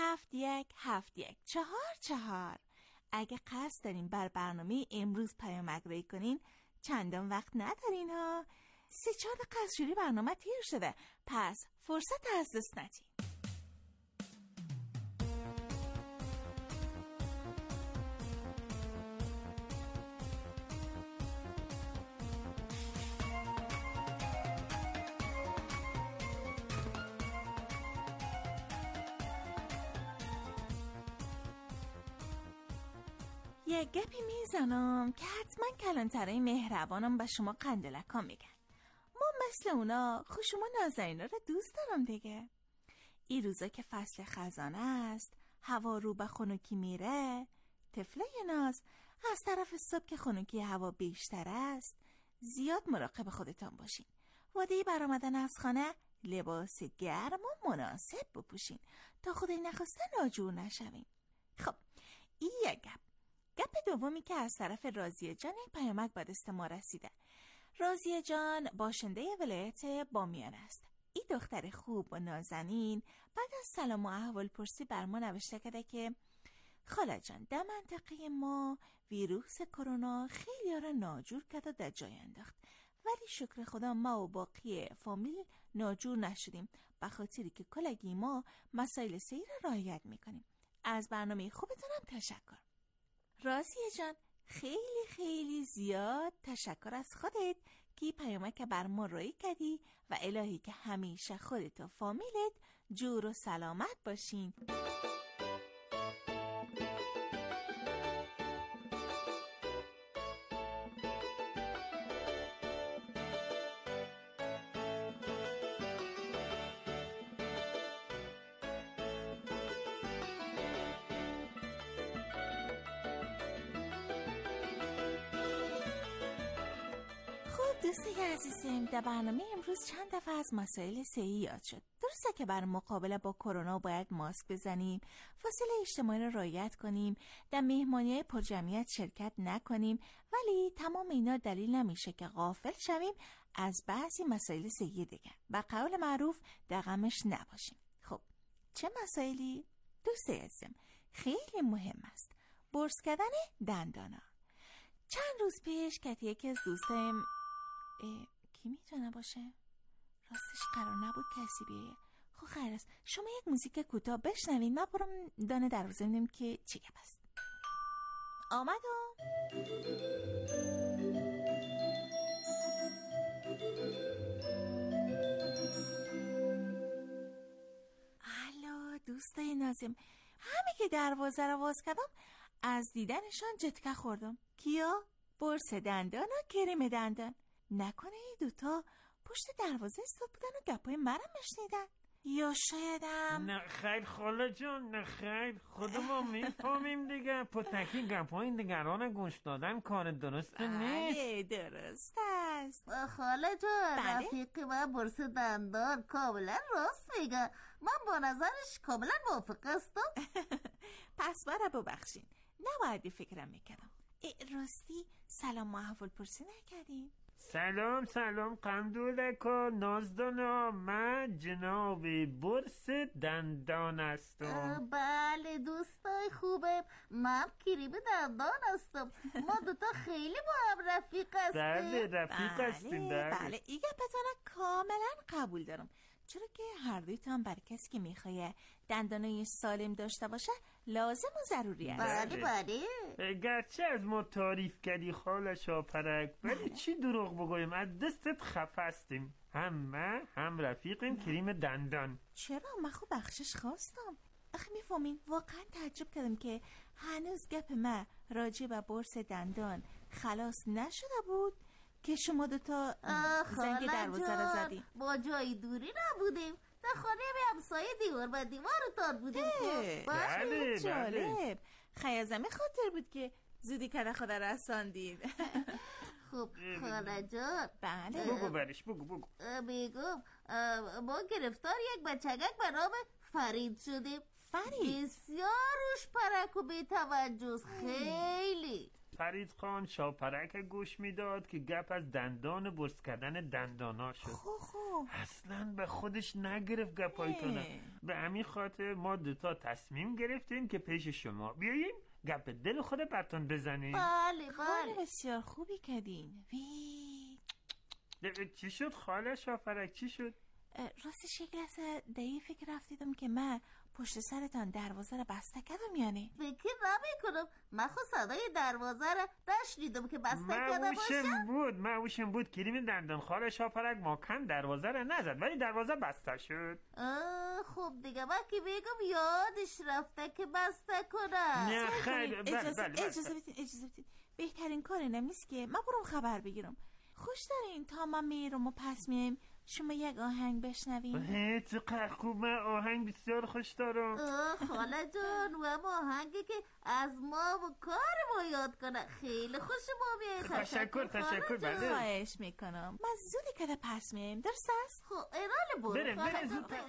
717144. اگه قصد دارین بر برنامه امروز پیامک کنین چندان وقت ندارین ها. 3-4 دقیقه از شروع برنامه تیر شده، پس فرصت از دست ندین. یک گپی میزنم که حتما کلانترهای مهربانم به شما قندلکا میگن. ما مثل اونا خوشم و نازنینا رو دوست دارم دیگه. این روزا که فصل خزانه است، هوا رو به خنکی میره، طفلای ناز از طرف صبح که خنکی هوا بیشتر است زیاد مراقب خودتان باشین. وادهی برآمدن از خانه لباس گرم و مناسب بپوشین تا خدای نخواسته ناجور نشوین. خب این یک گپ دومی که از طرف راضیه جان یک پیامک به دست ما رسیده. راضیه جان باشنده ولایت بامیان است. این دختر خوب و نازنین بعد از سلام و احوال پرسی بر ما نوشته کرده که خاله جان در منطقه ما ویروس کرونا خیلی را ناجور کرد و در جای انداخت، ولی شکر خدا ما و باقی فامیل ناجور نشدیم به خاطری که کلگی ما مسائل سیر را رعایت میکنیم. از برنامه خوبتون هم تشکر. راضیه جان خیلی خیلی زیاد تشکر از خودت که پیامک بر ما رایی کردی و الهی که همیشه خودت و فامیلت جور و سلامت باشین. دوستای عزیزم در برنامه امروز چند دفعه از مسائل صحی یاد شد. درسته که بر مقابله با کرونا باید ماسک بزنیم، فاصله اجتماعی را رعایت کنیم، در مهمانی‌های پرجمعیت شرکت نکنیم، ولی تمام اینا دلیل نمیشه که غافل شویم از بعضی مسائل صحی دیگه و قول معروف در غمش نباشیم. خب چه مسائلی؟ دوستای عزیزم خیلی مهم است برس کردن دندانا. چند روز پیش که یکی از دوستایم کی میتونه باشه؟ راستش قرار نبود کسی بیایه. خب خیر است، شما یک موزیک کوتاه بشنوید، ما برم دانه دروازه ببینیم که چی گپ است. آمدم. الا دوستای نازم، همین که دروازه رو باز کردم از دیدنشان جتکه خوردم. کیا؟ برس دندان و کرم دندان. نکنه ای دوتا پشت دروازه ایستاد بودن و گپای مرم میشنیدن؟ یا شایدم نه خیر خاله جان، نه خیر، خودمون میفهمیم دیگه. پتکی گپای دیگران گوش دادن کار درست نیست. بله درست است خاله جان. رفیقی من برس دندان کاملا راست میگه، من با نظرش کاملا موافق هستم. پس برای ببخشین، نباید فکرم میکردم. راستی سلام و احوال پرسی نکردین؟ سلام قمدولکا نازدانا، من جناب برس دندان هستم. بله دوستای خوبه، من کریم دندان هستم. ما دوتا خیلی با هم رفیق هستیم. بله رفیق هستیم. بله این گپتانه کاملا قبول دارم، چرا که هر دویتان برای کسی که میخواه دندانای سالم داشته باشه لازم و ضروری است. بله. گرچه از ما تعریف کردی خاله شاپرک، ولی چی دروغ بگویم، از دستت خفه هستیم. هم من هم رفیقیم کریم دندان. چرا؟ من خوب بخشش خواستم. آخه میفهمین واقعا تعجب کردم که هنوز گپ من راجع به برس دندان خلاص نشده بود که شما دوتا زنگ دروازه را زدیم. با جای دوری نبودیم، در خانه همسایه دیوار با دیوارتان بودیم. بله جالب. خیازمه خاطر بود که زودی کده خدا رساندید. خب خاله جان. بله بگو برش بگو. میگم ما گرفتار یک بچگک به نام فرید شدیم. فرید؟ بسیار روش پرک و بی توجه، خیلی. فرید خان شاپرک گوش میداد که گپ از دندان برس کردن دندانا شد. خب اصلا به خودش نگرفت گپایتونه. به همین خاطر ما دوتا تصمیم گرفتیم که پیش شما بیاییم گپ دل خود براتون بزنیم. بله کار بسیار خوبی کردین. چی شد خاله شاپرک، چی شد؟ راستش یک لحظه دایی فکر رفتیدم که من پشت سرتان دروازه رو بسته کردم یعنی؟ فکر نمی کنم. من خود صدای دروازه رو نشنیدم که بسته کرده باشه. معوشم بود کریم دندان خاله شاپرک محکم دروازه رو نزد ولی دروازه بسته شد. خب دیگه من که بگم یادش رفته که بسته کنه. نه خیلی اجازه بدین. بهترین کار نمیست که من برم خبر بگیرم. خوش دارین تا ما میرم و پس میایم شما یک آهنگ بشنویم؟ چقدر خوب، من آهنگ بسیار خوش دارم. خاله جان و ما آهنگی که از ما و کار ما یاد کنه خیلی خوش ما میاد. تشکر بله. خواهش میکنم. من زودی که پس میایم، درست است؟ خب ایران برو. بریم زود پس.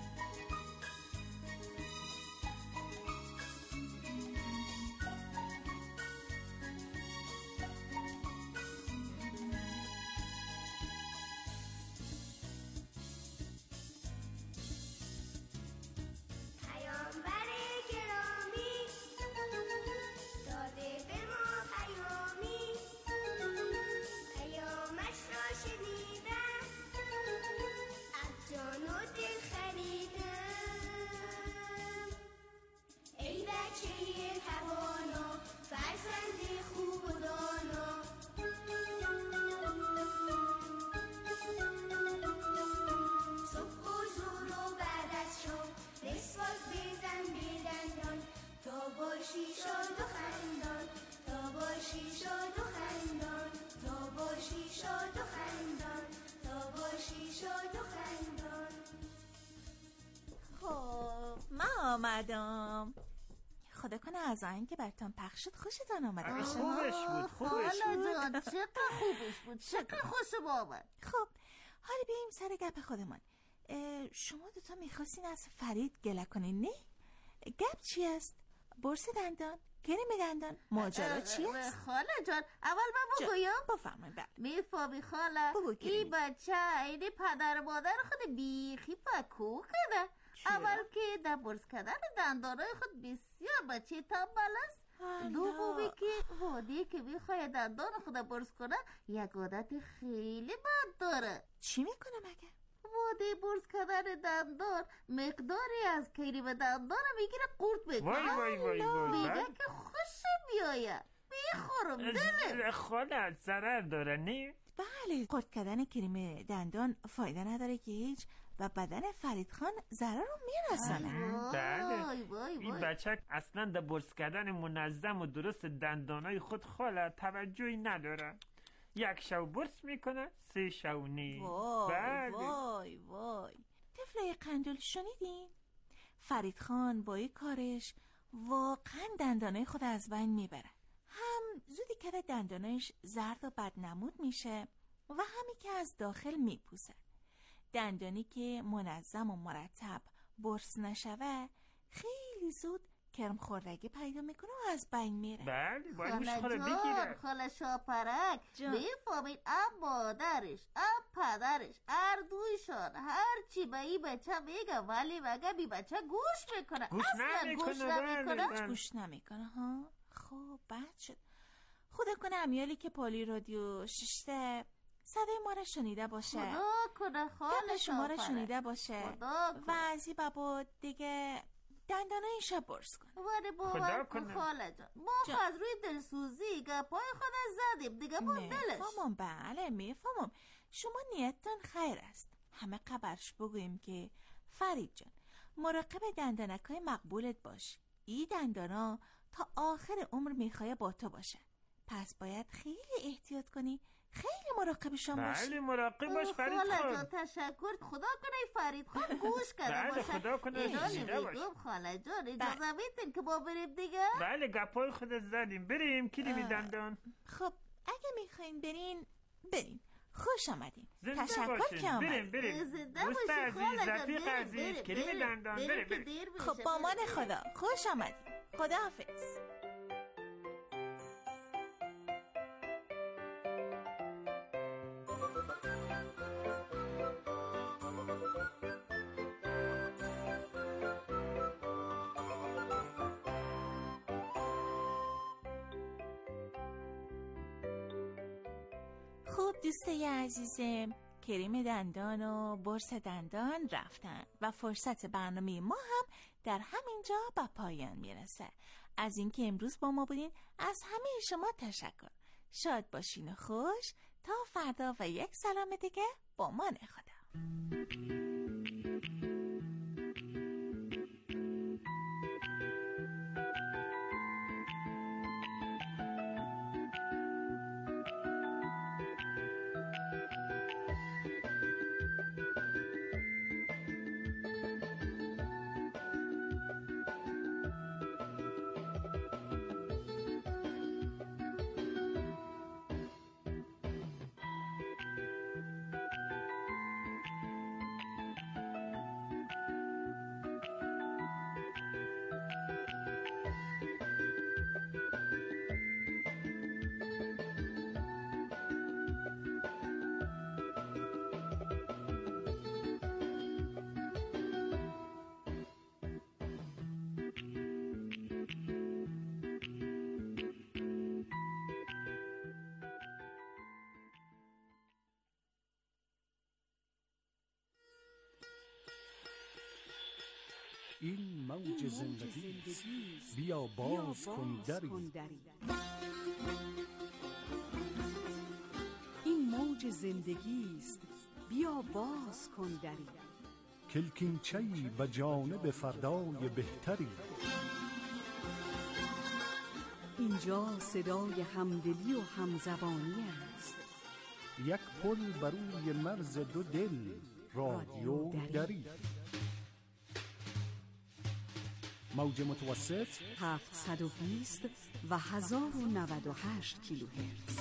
آمدم. خدا کنه از آهنگ که براتون پخش شد خوشتون آمده باشه. خوبش بود. حالا چقدر خوبش بود، چقدر خوشم آمد. خب حالا بیاییم سر گپ خودمون. شما دوتا میخواستین از فرید گله کنین نه؟ گپ چی است؟ برس دندان؟ کریم دندان؟ ماجرا چی است؟ خاله جان اول من بگویم؟ بفرمایید. بله میفهمی خاله؟ این بچه اینی پدر مادر خود بیخی پکو کنه. اول که در برس کردن دندانای خود بسیار بچه تنبل است. دومی که وادی که میخواه دندان خود برس کنه یک عادت خیلی بد داره. چی میکنه مگه؟ وادی برس کردن دندان مقداری از کریم دندان میگیره قورت میکنه. میگه که خوش میآید میخورم دلم. خاله ضرر داره نه؟ بله قورت کردن کریم دندان فایده نداره که هیچ و بدن فرید خان ضرر رو میرسانه. بله این بچه اصلا در برس کردن منظم و درست دندانای خود خاله توجهی نداره. یک شو برس میکنه 3 شو نی. وای طفلای قندول شنیدین؟ فرید خان با این کارش واقعا دندانای خود از بین میبره. هم زودی که دندانایش زرد و بدنمود میشه و همی که از داخل میپوسه. دندانی که منظم و مرتب برس نشوه خیلی زود کرم خوردگی پیدا میکنه و از بین میره. بله باید مشخوره بگیره. خاله شاپرک میفهمید ام مادرش ام پدرش هر دویشان هر چی به این بچه میگه ولی مگه بی بچه گوش میکنه؟ گوش نمیکنه ها. خب بد شد. خدا کنه امیالی که پالی رادیو ششته صدای ما را شنیده باشه. خدا کنه خاله شما رو شنیده باشه و از این بابا دیگه دندانای شب برس کن. ولی باور کن خاله جان، ما از روی دلسوزی گپای خود زدیم دیگه با دلش. میفهمم، بله میفهمم، شما نیتتان خیر است. همه قبرش بگویم که فرید جان مراقب دندانکای مقبولت باش. این دندانا تا آخر عمر میخواه با تو باشه، پس باید خیلی احتیاط کنی، خیلی مراقبشان باشی. بله مراقب باش فرید خاله خان. جان تشکر، خدا کنه فرید خان گوش کرده باشه. بله خدا کنه شنیده باشه. خاله جان اجازه میدین که ما بریم دیگه؟ بله گپای خودت زدیم، بریم کلیم دندان. خب اگه میخواین برین. خوش آمدین. تشکر که آمد. بریم زنده باشی عزیز، رفیق عزیز، کلیم دندان. بریم. خب با امان خدا، خوش آمدین. خدا حافظ. خب دوستای عزیزم، کریم دندان و برس دندان رفتن و فرصت برنامه ما هم در همینجا به پایان میرسه. از اینکه امروز با ما بودین از همه شما تشکر. شاد باشین و خوش تا فردا و یک سلام دیگه با امان خدا. این موج زندگی بیا باز کن دری. این موج زندگی است بیا باز کن دری. کلکینچه‌ای به جانب فردای بهتری. اینجا صدای همدلی و همزبانی است. یک پل بر روی مرز دو دل، رادیو دری. موج متوسط 720 و 1098 کیلوهرتز.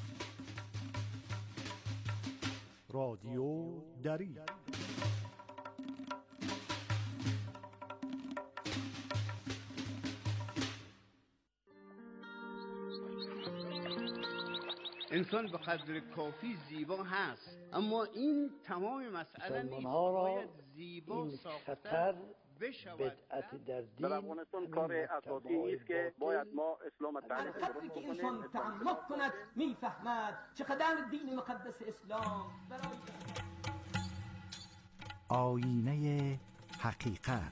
رادیو دری. انسان به قدر کافی زیبا هست، اما این تمام مسئله نیست. باید زیبا ساختن بدعت در دین. در افغانستان کار اساسی نیست که باید ما اسلام تعریف کنیم. که انسان تعمق کند میفهمد چقدر دین مقدس اسلام برای آینه حقیقت.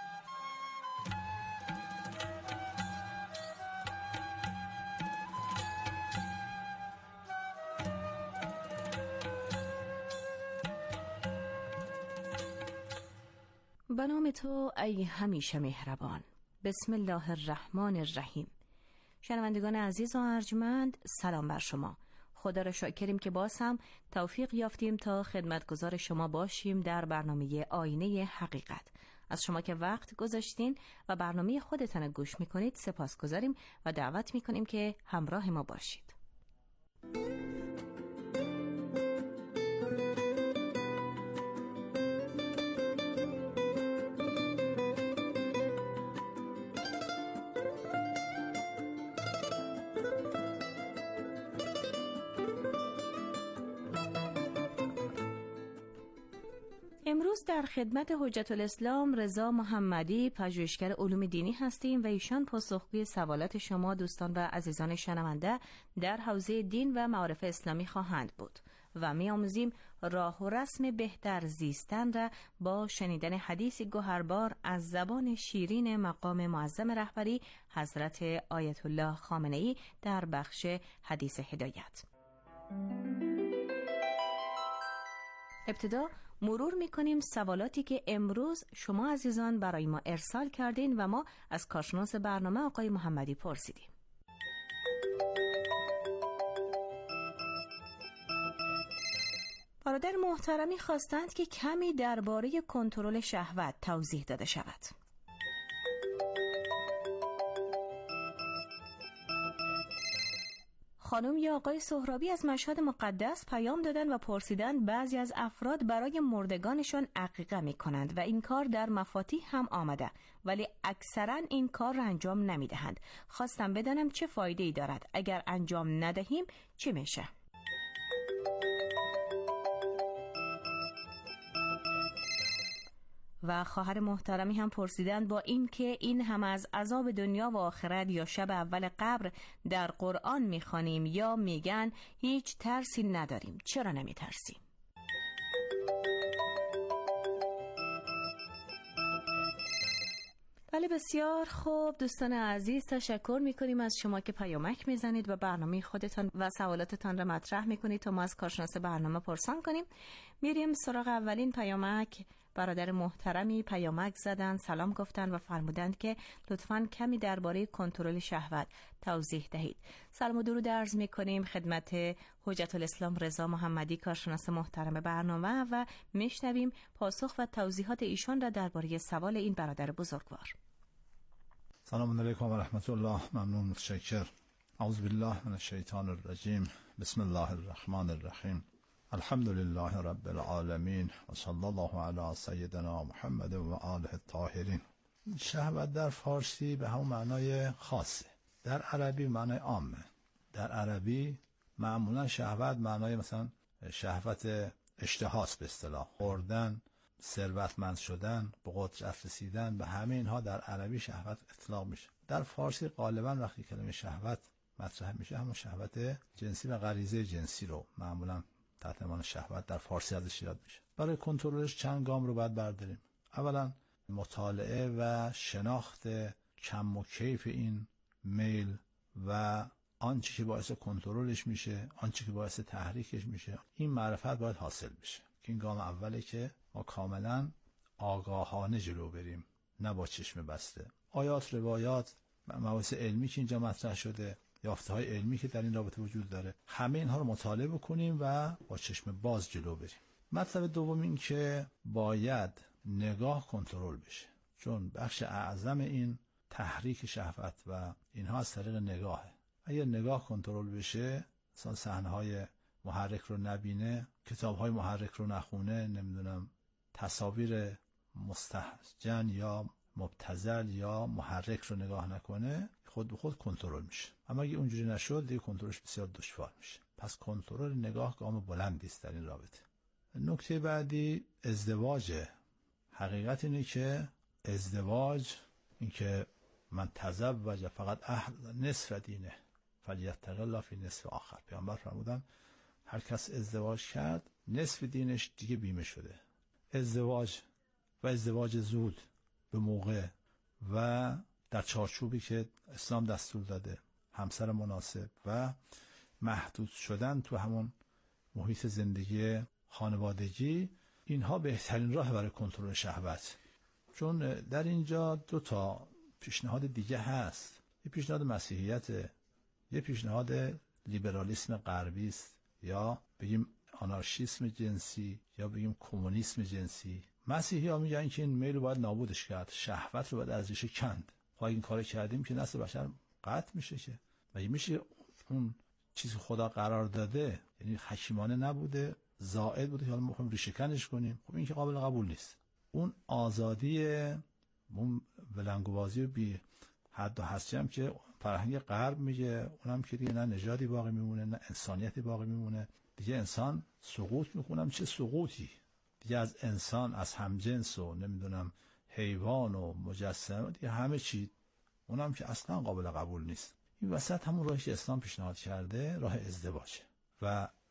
به نام تو ای همیشه مهربان. بسم الله الرحمن الرحیم. شنوندگان عزیز و ارجمند، سلام بر شما. خدا را شاکریم که باز هم توفیق یافتیم تا خدمتگزار شما باشیم در برنامه آینه حقیقت. از شما که وقت گذاشتین و برنامه خودتان گوش میکنید سپاسگزاریم و دعوت میکنیم که همراه ما باشید. امروز در خدمت حجت الاسلام رضا محمدی، پژوهشگر علوم دینی هستیم و ایشان پاسخگوی سوالات شما دوستان و عزیزان شنونده در حوزه دین و معارف اسلامی خواهند بود. و می‌آموزیم راه و رسم بهتر زیستن را با شنیدن حدیث گوهربار از زبان شیرین مقام معظم رهبری حضرت آیت الله خامنه‌ای در بخش حدیث هدایت. ابتدا مرور می‌کنیم سوالاتی که امروز شما عزیزان برای ما ارسال کردین و ما از کارشناس برنامه آقای محمدی پرسیدیم. برادر محترمی خواستند که کمی درباره کنترل شهوت توضیح داده شود. خانم یا آقای سهرابی از مشهد مقدس پیام دادن و پرسیدند بعضی از افراد برای مردگانشان عقیقه می کنند و این کار در مفاتیح هم آمده، ولی اکثرا این کار را انجام نمی دهند. خواستم بدانم چه فایده ای دارد؟ اگر انجام ندهیم چی میشه؟ و خواهر محترمی هم پرسیدند با این که این هم از عذاب دنیا و آخرت یا شب اول قبر در قرآن میخوانیم یا میگن هیچ ترسی نداریم، چرا نمیترسیم؟ بله بسیار خوب دوستان عزیز، تشکر میکنیم از شما که پیامک میزنید و برنامه خودتان و سوالاتتان را مطرح میکنید تا ما از کارشناس برنامه پرسان کنیم. میریم سراغ اولین پیامک. برادر محترمی پیامک زدن، سلام گفتن و فرمودند که لطفاً کمی درباره کنترل شهوت توضیح دهید. سلام و درود عرض میکنیم خدمت حجت الاسلام رضا محمدی کارشناس محترم برنامه و میشنویم پاسخ و توضیحات ایشان را درباره سوال این برادر بزرگوار. سلام علیکم و رحمت الله. ممنون، متشکر. اعوذ بالله من الشیطان الرجیم. بسم الله الرحمن الرحیم. الحمد لله رب العالمین و صلی الله علی سیدنا محمد و آله الطاهرین. شهوت در فارسی به همون معنای خاصه، در عربی معنای عامه. در عربی معمولا شهوت معنای مثلا شهوت اشتهاست، به اصطلاح خوردن، ثروتمند شدن، به قدرت رسیدن، به همه اینها در عربی شهوت اطلاق میشه. در فارسی غالبا وقتی کلمه شهوت مطرح میشه همون شهوت جنسی و غریزه جنسی رو معمولا تحت عنوان شهوت در فارسی ازش یاد میشه. برای کنترلش چند گام رو باید برداریم. اولا مطالعه و شناخت کم و کیف این میل و آنچه که باعث کنترلش میشه، آنچه که باعث تحریکش میشه، این معرفت باید حاصل بشه. که این گام اوله که ما کاملا آگاهانه جلو بریم، نه با چشم بسته. آیات، روایات، مباحث علمی که اینجا مطرح شده، یافته‌های علمی که در این رابطه وجود داره، همه اینها رو مطالعه بکنیم و با چشم باز جلو بریم. مطلب دوم این که باید نگاه کنترل بشه، چون بخش اعظم این تحریک شهوت و اینها از طریق نگاهه. اگر نگاه کنترل بشه، مثلا صحنه‌های محرک رو نبینه، کتاب‌های محرک رو نخونه، نمیدونم تصاویر مستهجن یا مبتذل یا محرک رو نگاه نکنه، خود به خود کنترل میشه. اما اگه اونجوری نشد دیگه کنترلش بسیار دشوار میشه. پس کنترل نگاه گام بلندی است در این رابطه. نکته بعدی ازدواجه. حقیقت اینه که ازدواج، اینکه من تزوج فقط اهل نصف دینه فلیتق الله فی نصف آخر. پیامبر فرمودن هر کس ازدواج کرد نصف دینش دیگه بیمه شده. ازدواج و ازدواج زود به موقع و در چارچوبی که اسلام دستور داده، همسر مناسب و محدود شدن تو همون محیط زندگی خانوادگی، اینها بهترین راه برای کنترل شهوت. چون در اینجا دو تا پیشنهاد دیگه هست. یه پیشنهاد مسیحیت، یه پیشنهاد لیبرالیسم غربی است، یا بگیم آنارشیسم جنسی، یا بگیم کمونیسم جنسی. مسیحی ها میگن که این میل رو باید نابودش کرد، شهوت رو باید از ریشه کند. خب این کار کردیم که نسل بشر قطع میشه که و میشه اون چیزی خدا قرار داده، یعنی حکیمانه نبوده، زائد بوده که حالا ما میخوایم ریشه کنش کنیم. خب این که قابل قبول نیست. اون آزادی، اون ولنگوبازی بی حد و حصری هم که فرهنگ غرب میگه، اونم که دیگه نه نژادی باقی میمونه نه انسانیتی باقی میمونه. دیگه انسان سقوط میکنم، چه سقوطی دیگه از انسان، از همجنس و نمیدونم حیوان و مجسمه، دیگه همه چی، اونم که اصلا قابل قبول نیست. این وسط همون راهی که اسلام پیشنهاد کرده راه ازدواجه و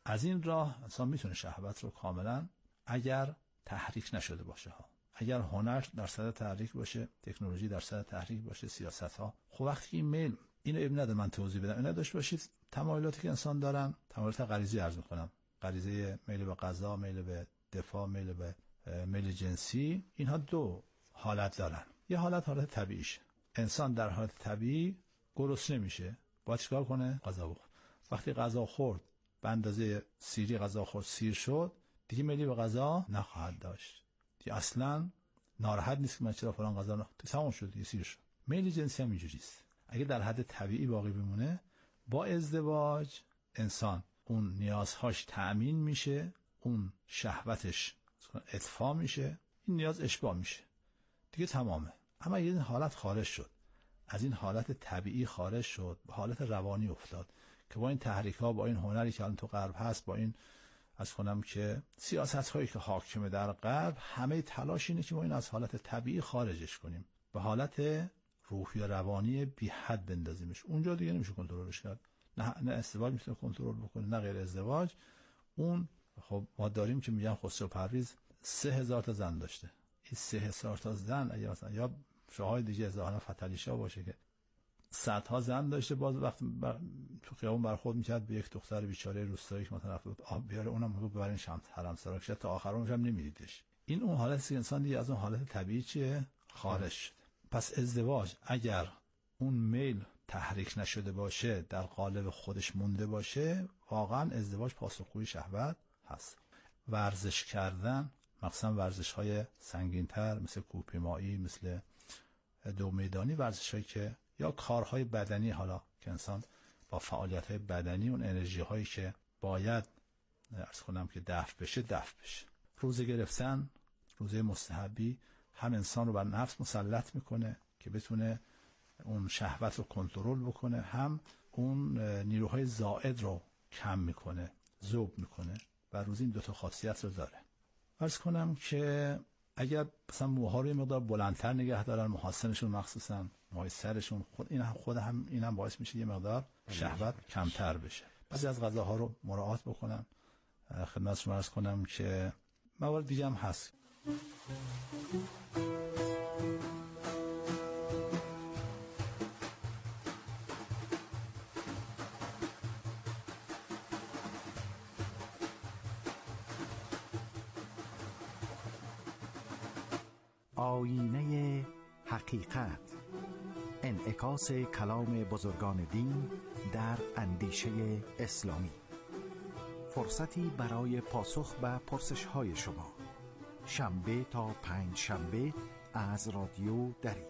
از این راه انسان میتونه شهوت رو کاملا، اگر تحریک نشده باشه ها، اگر هنر در صدد تحریک باشه، تکنولوژی در صدد تحریک باشه، سیاست ها. خب وقتی این میل، اینو ابن نداره من توضیح بدم، اینا داشت باشید تمایلاتی که انسان دارن، تمایلات غریزی عرض میکنم، غریزه میل به غذا، میل به دفاع، میل به میل جنسی، اینها دو حالت دارن. یه حالت طبیعیشه. انسان در حالت طبیعی گرسنه میشه، باید چیکار کنه؟ غذا بخوره. وقتی غذا خورد به اندازه سیری غذا خورد، سیر شد، دیگه میلی به غذا نخواهد داشت، دیگه اصلا ناراحت نیست که من چرا فلان غذا نخوردم، تمام شد، دیگه سیر شد. میل جنسی هم اینجوریست. اگه در حد طبیعی باقی بمونه، با ازدواج انسان اون نیازهاش تأمین میشه، اون شهوتش اطفا میشه، این نیاز اشباع میشه، دیگه تمامه. اما این حالت خارج شد، از این حالت طبیعی خارج شد، به حالت روانی افتاد که با این تحریک ها، با این هنری که الان تو غرب هست، با این از کنم که سیاست هایی که حاکمه در غرب، همه تلاش اینه که ما این از حالت طبیعی خارجش کنیم، به حالت روحی و روانی بی حد بندازیمش. اونجا دیگه نمیشه کنترلش کرد. نه ازدواج میتونه کنترل بکنه، نه غیر ازدواج. اون خب ما داریم که میگن خسرو پرویز 3000 تا زن داشته. این 3000 تا زن، اگه مثلا یا شاهای دیگه ظاهرا فتحعلی شاه باشه که صدها زن داشته، باز وقتی تو خیابون برخورد میکرد به یک دختر بیچاره روستایی که مثلا رفته بود آب بیاره، اونم میگفت ببرین شمس حرمسرا، که تا آخرش هم نمیدیدش. این اون حالتی که انسان دیگه از اون حالت طبیعی چیه خارج شده. پس ازدواج اگر اون میل تحریک نشده باشه، در قالب خودش مونده باشه، واقعا ازدواج پاسخگوی شهوت هست. ورزش کردن، مثلا ورزش‌های سنگین‌تر مثل کوهپیمایی، مثل دو میدانی، ورزش‌هایی که یا کارهای بدنی، حالا که انسان با فعالیت‌های بدنی اون انرژی‌هایی که باید عرض کنم که دفع بشه. روزه گرفتن، روزه مستحبی، هم انسان رو بر نفس مسلط میکنه که بتونه اون شهوت رو کنترل بکنه، هم اون نیروهای زائد رو کم میکنه، ذوب میکنه، و روزه این دوتا خاصیت رو داره. عرض کنم که اگر مثلا موها رو یه مقدار بلندتر نگه دارن، محسنشون مخصوصا موهای سرشون، این هم باعث میشه یه مقدار شهوت کمتر بشه. بعضی از غذاها رو مراعات بکنن. خدمت شما عرض کنم که موارد دیگه هم هست. آینه حقیقت، انعکاس کلام بزرگان دین در اندیشه اسلامی. فرصتی برای پاسخ به پرسش‌های شما، شنبه تا پنج شنبه از رادیو دری.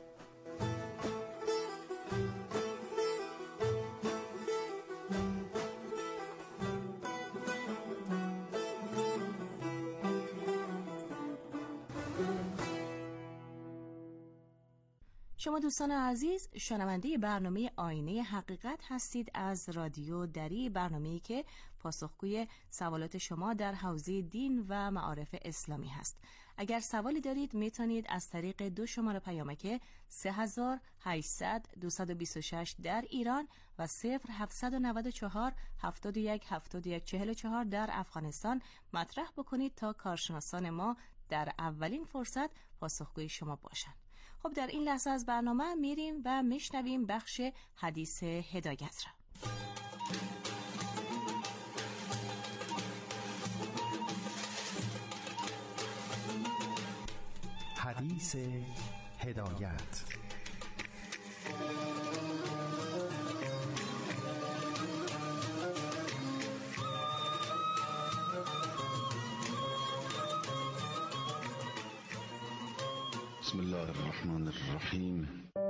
شما دوستان عزیز شنونده برنامه آینه حقیقت هستید از رادیو دری، برنامه‌ای که پاسخگوی سوالات شما در حوزه دین و معارف اسلامی هست. اگر سوالی دارید میتونید از طریق دو شماره پیامک 3800 226 در ایران و 0794 71 71 44 در افغانستان مطرح بکنید تا کارشناسان ما در اولین فرصت پاسخگوی شما باشند. خب در این لحظه از برنامه میریم و میشنویم بخش حدیث هدایت را. حدیث هدایت. بسم الله الرحمن الرحیم.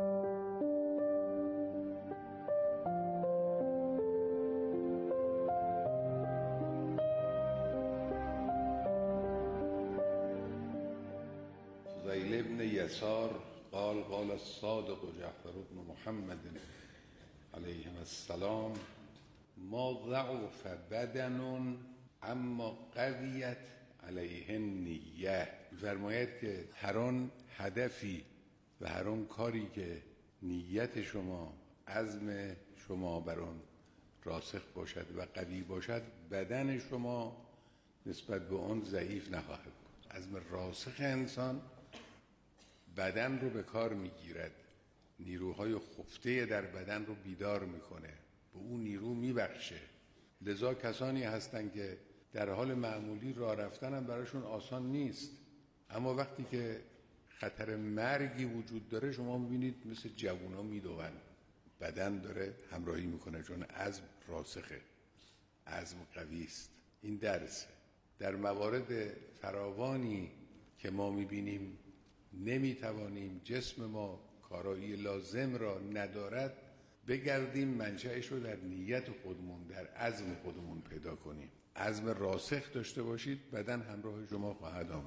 فضیل ابن یسار قال الصادق جعفر بن محمد علیه السلام: ما ضعف بدن اما قویت علیه نیه. فرماید که هر آن هدفی و هر آن کاری که نیت شما، عزم شما بر آن راسخ باشد و قوی باشد، بدن شما نسبت به اون ضعیف نخواهد بود. عزم راسخ انسان بدن رو به کار میگیرد، نیروهای خفته در بدن رو بیدار میکنه، به اون نیرو میبخشه. لذا کسانی هستن که در حال معمولی راه رفتن هم براشون آسان نیست، اما وقتی که خطر مرگی وجود داره شما میبینید مثل جوونا میدوون، بدن داره همراهی میکنه، چون عزم راسخه، عزم قوی است. این درسه. در موارد فراوانی که ما میبینیم نمیتوانیم، جسم ما کارایی لازم را ندارد، بگردیم منشأش رو در نیت خودمون، در عزم خودمون پیدا کنیم. عزم راسخ داشته باشید، بدن همراه شما خواهد آمد.